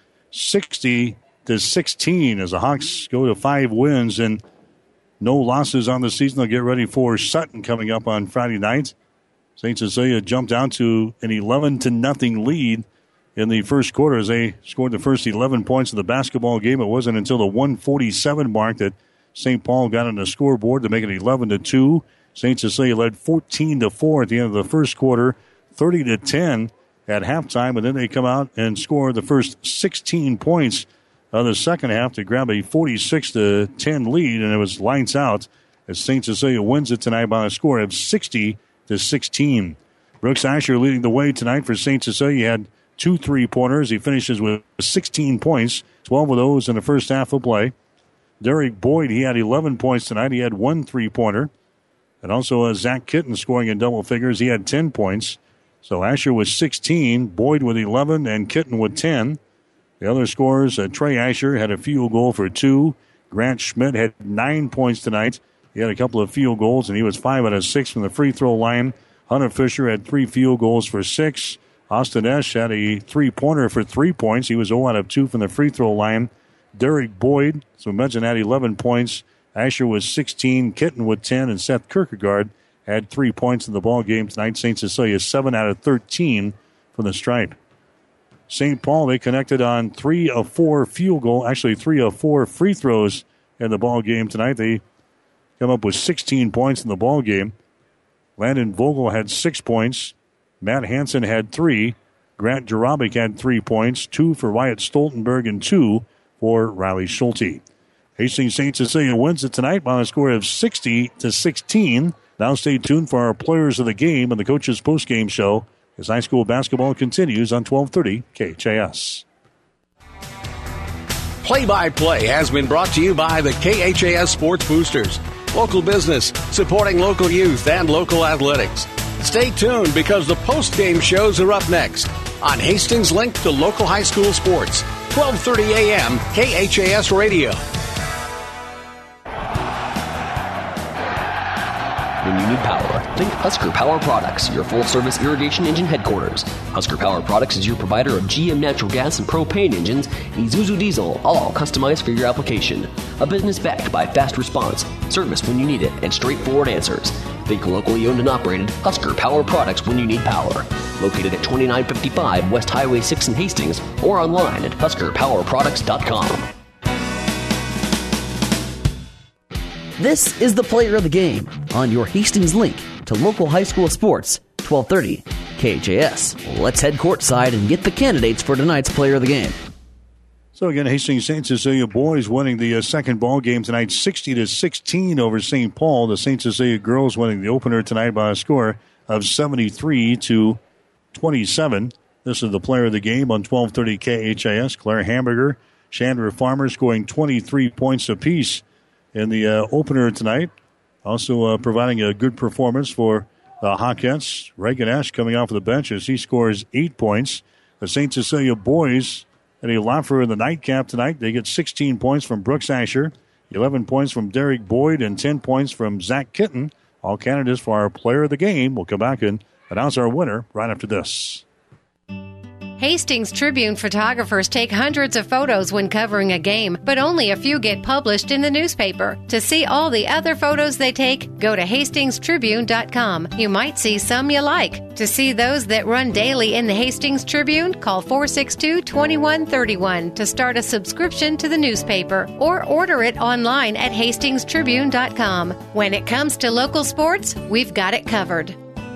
60-16 as the Hawks go to 5 wins and no losses on the season. They'll get ready for Sutton coming up on Friday night. St. Cecilia jumped down to an 11-0 lead in the first quarter as they scored the first 11 points of the basketball game. It wasn't until the 1:47 mark that St. Paul got on the scoreboard to make it 11-2. St. Cecilia led 14-4 at the end of the first quarter, 30-10 at halftime, and then they come out and score the first 16 points of the second half to grab a 46-10 lead, and it was lights out as St. Cecilia wins it tonight by a score of 60-16. Brooks Asher leading the way tonight for St. Cecilia. He had 2 3-pointers. He finishes with 16 points, 12 of those in the first half of play. Derek Boyd, he had 11 points tonight. He had 1 3-pointer. And also Zach Kitten scoring in double figures. He had 10 points. So Asher with 16, Boyd with 11, and Kitten with 10. The other scorers, Trey Asher had a field goal for 2. Grant Schmidt had 9 points tonight. He had a couple of field goals, and he was 5 out of 6 from the free throw line. Hunter Fisher had 3 field goals for 6. Austin Esch had a 3-pointer for 3 points. He was 0 out of 2 from the free throw line. Derek Boyd, so mentioned, had 11 points. Asher was 16, Kitten with 10, and Seth Kierkegaard had 3 points in the ball game tonight. St. Cecilia 7 out of 13 from the stripe. St. Paul, they connected on 3 of 4 field goal, actually 3 of 4 free throws in the ball game tonight. They come up with 16 points in the ball game. Landon Vogel had 6 points. Matt Hansen had 3. Grant Jarabic had 3 points, 2 for Wyatt Stoltenberg and 2 for Riley Schulte. Hastings St. Cecilia wins it tonight by a score of 60-16. Now stay tuned for our players of the game and the coaches postgame show as high school basketball continues on 1230 KHAS. Play-by-play has been brought to you by the KHAS Sports Boosters. Local business, supporting local youth and local athletics. Stay tuned because the post-game shows are up next on Hastings Link to local high school sports. 1230 a.m. KHAS Radio. When you need power, think Husker Power Products, your full-service irrigation engine headquarters. Husker Power Products is your provider of GM natural gas and propane engines, and Isuzu diesel, all customized for your application. A business backed by fast response, service when you need it, and straightforward answers. Think locally owned and operated Husker Power Products when you need power. Located at 2955 West Highway 6 in Hastings, or online at huskerpowerproducts.com. This is the player of the game on your Hastings link to local high school sports, 1230 KHAS. Let's head courtside and get the candidates for tonight's player of the game. So again, Hastings St. Cecilia boys winning the second ball game tonight, 60-16 over St. Paul. The St. Cecilia girls winning the opener tonight by a score of 73-27. This is the player of the game on 1230 KHAS. Claire Hamburger, Chandra Farmer scoring 23 points apiece in the opener tonight. Also providing a good performance for the Hawkettes. Reagan Ash coming off the bench as he scores 8 points. The St. Cecilia boys and a lot for the nightcap tonight. They get 16 points from Brooks Asher, 11 points from Derek Boyd, and 10 points from Zach Kitten. All candidates for our player of the game. We'll come back and announce our winner right after this. Hastings Tribune photographers take hundreds of photos when covering a game, but only a few get published in the newspaper. To see all the other photos they take, go to hastingstribune.com. You might see some you like. To see those that run daily in the Hastings Tribune, call 462-2131 to start a subscription to the newspaper or order it online at hastingstribune.com. When it comes to local sports, we've got it covered.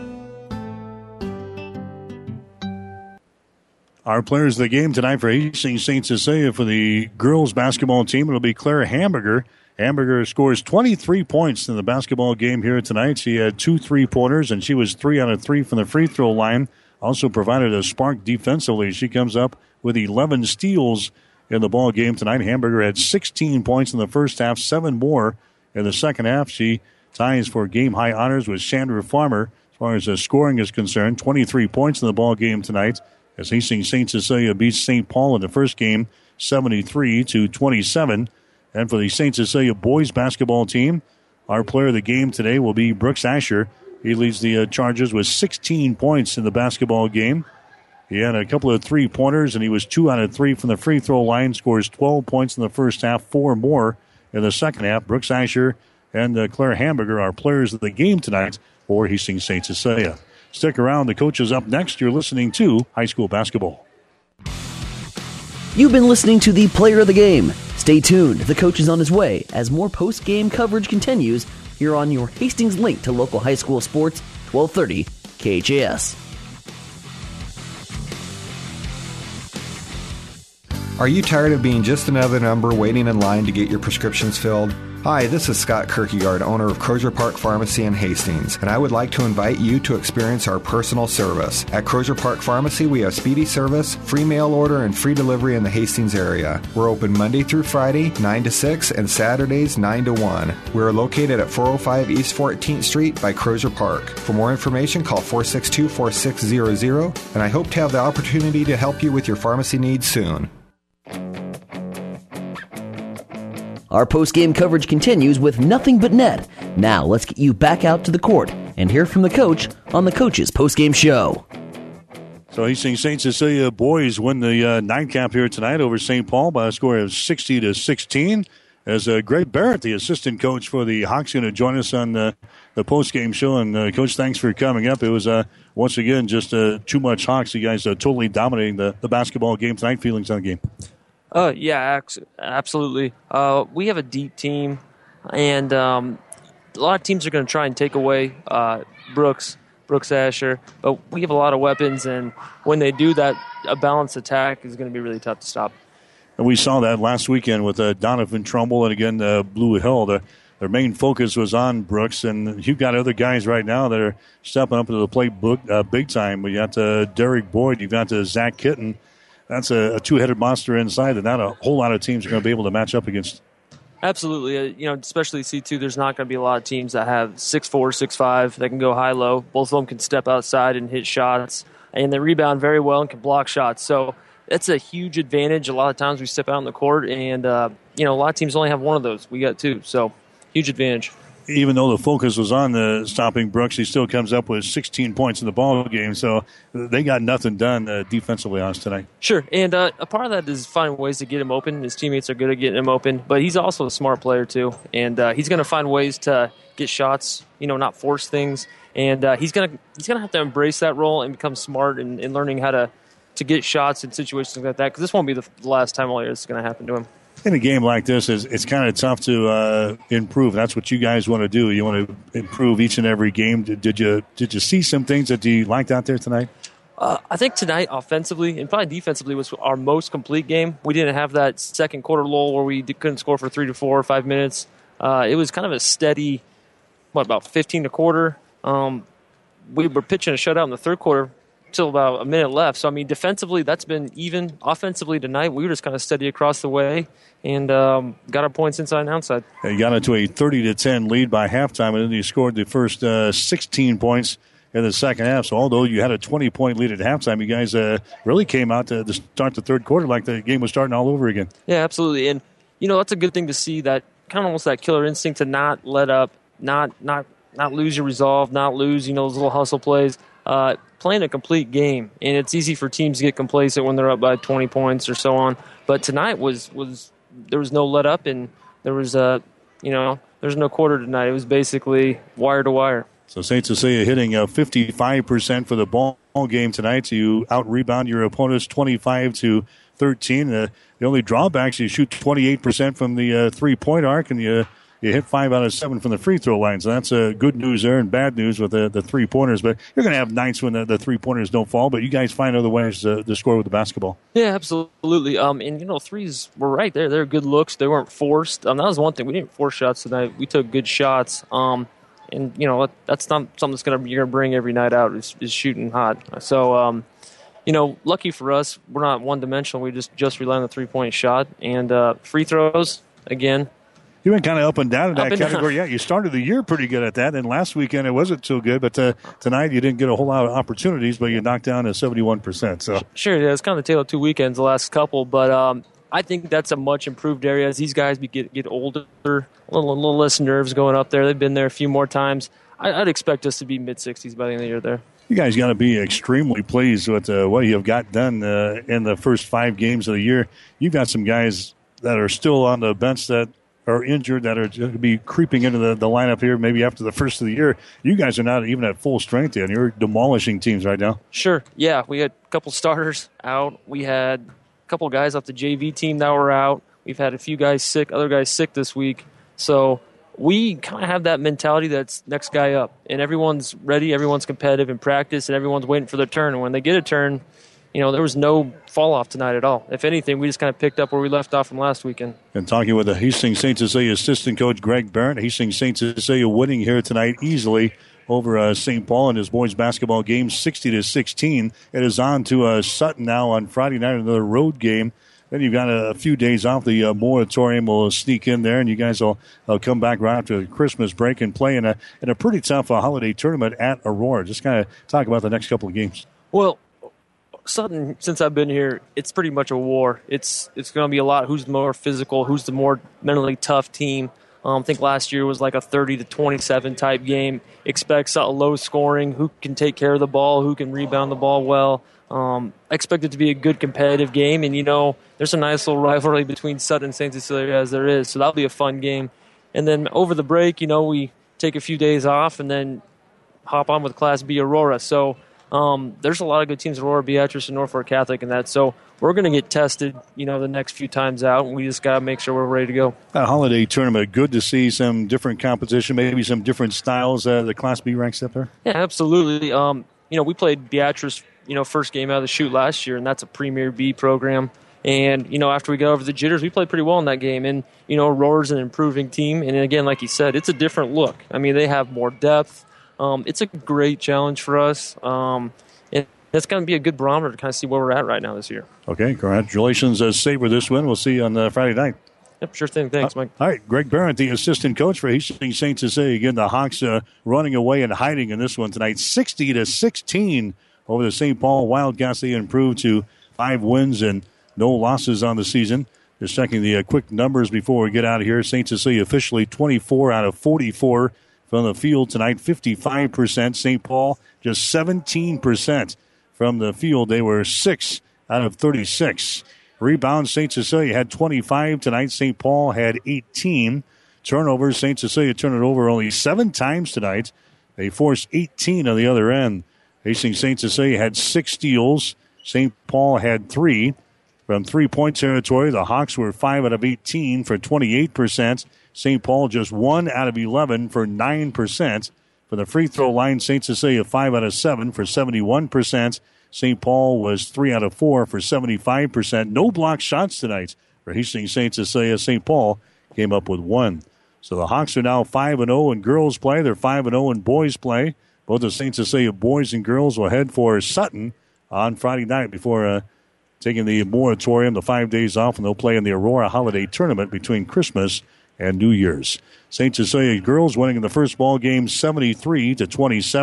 Our players of the game tonight for Hastings St. Cecilia for the girls basketball team, it'll be Claire Hamburger. Hamburger scores 23 points in the basketball game here tonight. She had 2 3-pointers, and she was 3 out of 3 from the free throw line. Also provided a spark defensively. She comes up with 11 steals in the ball game tonight. Hamburger had 16 points in the first half, 7 more in the second half. She ties for game-high honors with Chandra Farmer as far as scoring is concerned. 23 points in the ball game tonight, as Hastings St. Cecilia beats St. Paul in the first game, 73-27. And for the St. Cecilia boys basketball team, our player of the game today will be Brooks Asher. He leads the Chargers with 16 points in the basketball game. He had a couple of 3-pointers, and he was 2 out of 3 from the free throw line. Scores 12 points in the first half, 4 more in the second half. Brooks Asher and Claire Hamburger are players of the game tonight for Hastings St. Cecilia. Stick around. The coach is up next. You're listening to High School Basketball. You've been listening to the Player of the Game. Stay tuned. The coach is on his way as more post-game coverage continues here on your Hastings link to local high school sports, 1230 KHAS. Are you tired of being just another number waiting in line to get your prescriptions filled? Hi, this is Scott Kierkegaard, owner of Crozier Park Pharmacy in Hastings, and I would like to invite you to experience our personal service. At Crozier Park Pharmacy, we have speedy service, free mail order, and free delivery in the Hastings area. We're open Monday through Friday, 9 to 6, and Saturdays, 9 to 1. We're located at 405 East 14th Street by Crozier Park. For more information, call 462-4600, and I hope to have the opportunity to help you with your pharmacy needs soon. Our post-game coverage continues with Nothing But Net. Now let's get you back out to the court and hear from the coach on the Coach's post-game show. So Hastings St. Cecilia boys win the nightcap here tonight over St. Paul by a score of 60-16. As Greg Barrett, the assistant coach for the Hawks, going to join us on the post-game show. And Coach, thanks for coming up. It was once again just too much Hawks. You guys totally dominating the basketball game tonight. Feelings on the game? Yeah, absolutely. We have a deep team, and a lot of teams are going to try and take away Brooks Asher, but we have a lot of weapons, and when they do that, a balanced attack is going to be really tough to stop. And we saw that last weekend with Donovan Trumbull and again Blue Hill. Their main focus was on Brooks, and you've got other guys right now that are stepping up to the plate big time. You got Derek Boyd, you've got Zach Kitten. That's a two-headed monster inside that not a whole lot of teams are going to be able to match up against. Absolutely. Especially C2, there's not going to be a lot of teams that have 6'4", 6'5", that can go high-low. Both of them can step outside and hit shots, and they rebound very well and can block shots. So that's a huge advantage. A lot of times we step out on the court, and a lot of teams only have one of those. We got two, so huge advantage. Even though the focus was on stopping Brooks, he still comes up with 16 points in the ball game. So they got nothing done defensively on us tonight. Sure, and a part of that is finding ways to get him open. His teammates are good at getting him open, but he's also a smart player too, and he's going to find ways to get shots, not force things. And he's going to have to embrace that role and become smart in learning how to get shots in situations like that, because this won't be the last time all year this is going to happen to him. In a game like this, it's kind of tough to improve. That's what you guys want to do. You want to improve each and every game. Did you see some things that you liked out there tonight? I think tonight, offensively and probably defensively, was our most complete game. We didn't have that second quarter lull where we couldn't score for 3 to 4 or 5 minutes. It was kind of a steady, about 15 a quarter. We were pitching a shutout in the third quarter till about a minute left. So, defensively, that's been even. Offensively tonight, we were just kind of steady across the way and got our points inside and outside. You got into a 30-10 lead by halftime, and then you scored the first 16 points in the second half. So although you had a 20-point lead at halftime, you guys really came out to start the third quarter like the game was starting all over again. Yeah, absolutely. And, that's a good thing to see, that kind of almost that killer instinct to not let up, not lose your resolve, not lose, those little hustle plays. Playing a complete game, and it's easy for teams to get complacent when they're up by 20 points or so on. But tonight was there was no let up, and there was there's no quarter tonight. It was basically wire to wire. So St. Cecilia hitting 55% for the ball game tonight. So you out-rebound your opponents 25-13. The only drawbacks, you shoot 28% from the three-point arc, and you hit 5 out of 7 from the free throw line. So that's good news there and bad news with the three-pointers. But you're going to have nights when the three-pointers don't fall, but you guys find other ways to score with the basketball. Yeah, absolutely. And, threes were right there. They're good looks. They weren't forced. That was one thing. We didn't force shots tonight. We took good shots. And, that's not something that's you're going to bring every night out is shooting hot. So, lucky for us, we're not one-dimensional. We just rely on the three-point shot. And free throws, again, you went kind of up and down in that category. Yeah, you started the year pretty good at that, and last weekend it wasn't so good. But tonight you didn't get a whole lot of opportunities, but you knocked down to 71%. So sure, yeah, it's kind of the tale of two weekends, the last couple. But I think that's a much improved area as these guys get older, a little less nerves going up there. They've been there a few more times. I'd expect us to be mid-60s by the end of the year there. You guys got to be extremely pleased with what you have got done in the first 5 games of the year. You've got some guys that are still on the bench that are injured, that are going to be creeping into the lineup here maybe after the first of the year. You guys are not even at full strength yet. You're demolishing teams right now. Sure. Yeah, we had a couple starters out. We had a couple guys off the JV team that were out. We've had a few guys sick, other guys sick this week. So we kind of have that mentality that's next guy up. And everyone's ready, everyone's competitive in practice, and everyone's waiting for their turn. And when they get a turn, there was no fall-off tonight at all. If anything, we just kind of picked up where we left off from last weekend. And talking with the Hastings St. Cecilia assistant coach Greg Barrett, Hastings St. Cecilia winning here tonight easily over St. Paul in his boys basketball game, 60-16. It is on to Sutton now on Friday night, another road game. Then you've got a few days off. The moratorium will sneak in there, and you guys will come back right after the Christmas break and play in a pretty tough holiday tournament at Aurora. Just kind of talk about the next couple of games. Well, Sutton, since I've been here, it's pretty much a war. It's going to be a lot. Who's the more physical? Who's the more mentally tough team? I think last year was like a 30-27 type game. Expects a low scoring. Who can take care of the ball? Who can rebound the ball well? I expect it to be a good competitive game. And, there's a nice little rivalry between Sutton and St. Cecilia as there is. So that'll be a fun game. And then over the break, we take a few days off and then hop on with Class B Aurora. So there's a lot of good teams, Aurora, Beatrice, and Norfolk Catholic, and that. So we're going to get tested, the next few times out, and we just got to make sure we're ready to go. That holiday tournament, good to see some different competition, maybe some different styles. The Class B ranks up there. Yeah, absolutely. We played Beatrice, first game out of the chute last year, and that's a Premier B program. And, after we got over the jitters, we played pretty well in that game. And, Aurora's an improving team. And, again, like you said, it's a different look. I mean, they have more depth. It's a great challenge for us. It's going to be a good barometer to kind of see where we're at right now this year. Okay, congratulations, Sabre, this win. We'll see you on Friday night. Yep, sure thing. Thanks, Mike. All right, Greg Barrett, the assistant coach for Hastings St. Cecilia. Again, the Hawks running away and hiding in this one tonight. 60-16 over the St. Paul Wildcats. They improved to 5 wins and no losses on the season. Just checking the quick numbers before we get out of here. St. Cecilia officially 24 out of 44 from the field tonight, 55%. St. Paul just 17% from the field. They were 6 out of 36. Rebounds, St. Cecilia had 25 tonight. St. Paul had 18. Turnovers, St. Cecilia turned it over only 7 times tonight. They forced 18 on the other end. Hastings St. Cecilia had 6 steals. St. Paul had 3. From three-point territory, the Hawks were 5 out of 18 for 28%. St. Paul just 1 out of 11 for 9%. For the free throw line, St. Cecilia 5 out of 7 for 71%. St. Paul was 3 out of 4 for 75%. No block shots tonight for Hastings St. Cecilia. St. Paul came up with 1. So the Hawks are now 5-0 in girls play. They're 5-0 in boys play. Both the St. Cecilia boys and girls will head for Sutton on Friday night before taking the moratorium, the 5 days off, and they'll play in the Aurora Holiday Tournament between Christmas and New Year's. St. Cecilia girls winning in the first ball game 73-27.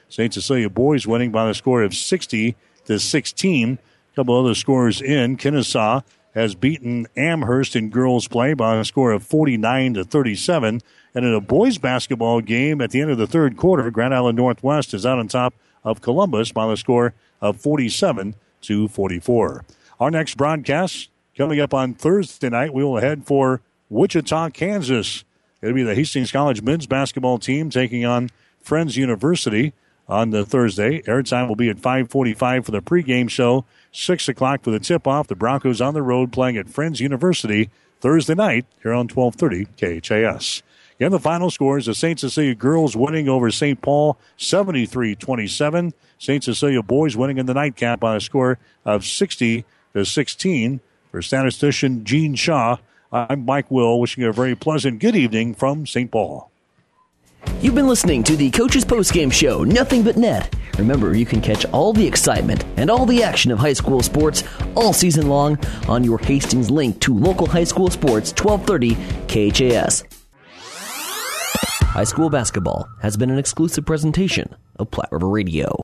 St. Cecilia boys winning by the score of 60-16. A couple other scores in. Kennesaw has beaten Amherst in girls play by a score of 49-37. And in a boys basketball game at the end of the third quarter, Grand Island Northwest is out on top of Columbus by the score of 47-44. Our next broadcast coming up on Thursday night, we will head for Wichita, Kansas. It'll be the Hastings College men's basketball team taking on Friends University on the Thursday. Airtime will be at 5:45 for the pregame show, 6 o'clock for the tip-off. The Broncos on the road playing at Friends University Thursday night here on 1230 KHAS. Again, the final scores, the St. Cecilia girls winning over St. Paul 73-27. St. Cecilia boys winning in the nightcap by a score of 60-16. For statistician Gene Shaw, I'm Mike Will, wishing you a very pleasant good evening from St. Paul. You've been listening to the Coach's Postgame Show, Nothing But Net. Remember, you can catch all the excitement and all the action of high school sports all season long on your Hastings link to local high school sports, 1230 KHAS. High school basketball has been an exclusive presentation of Platte River Radio.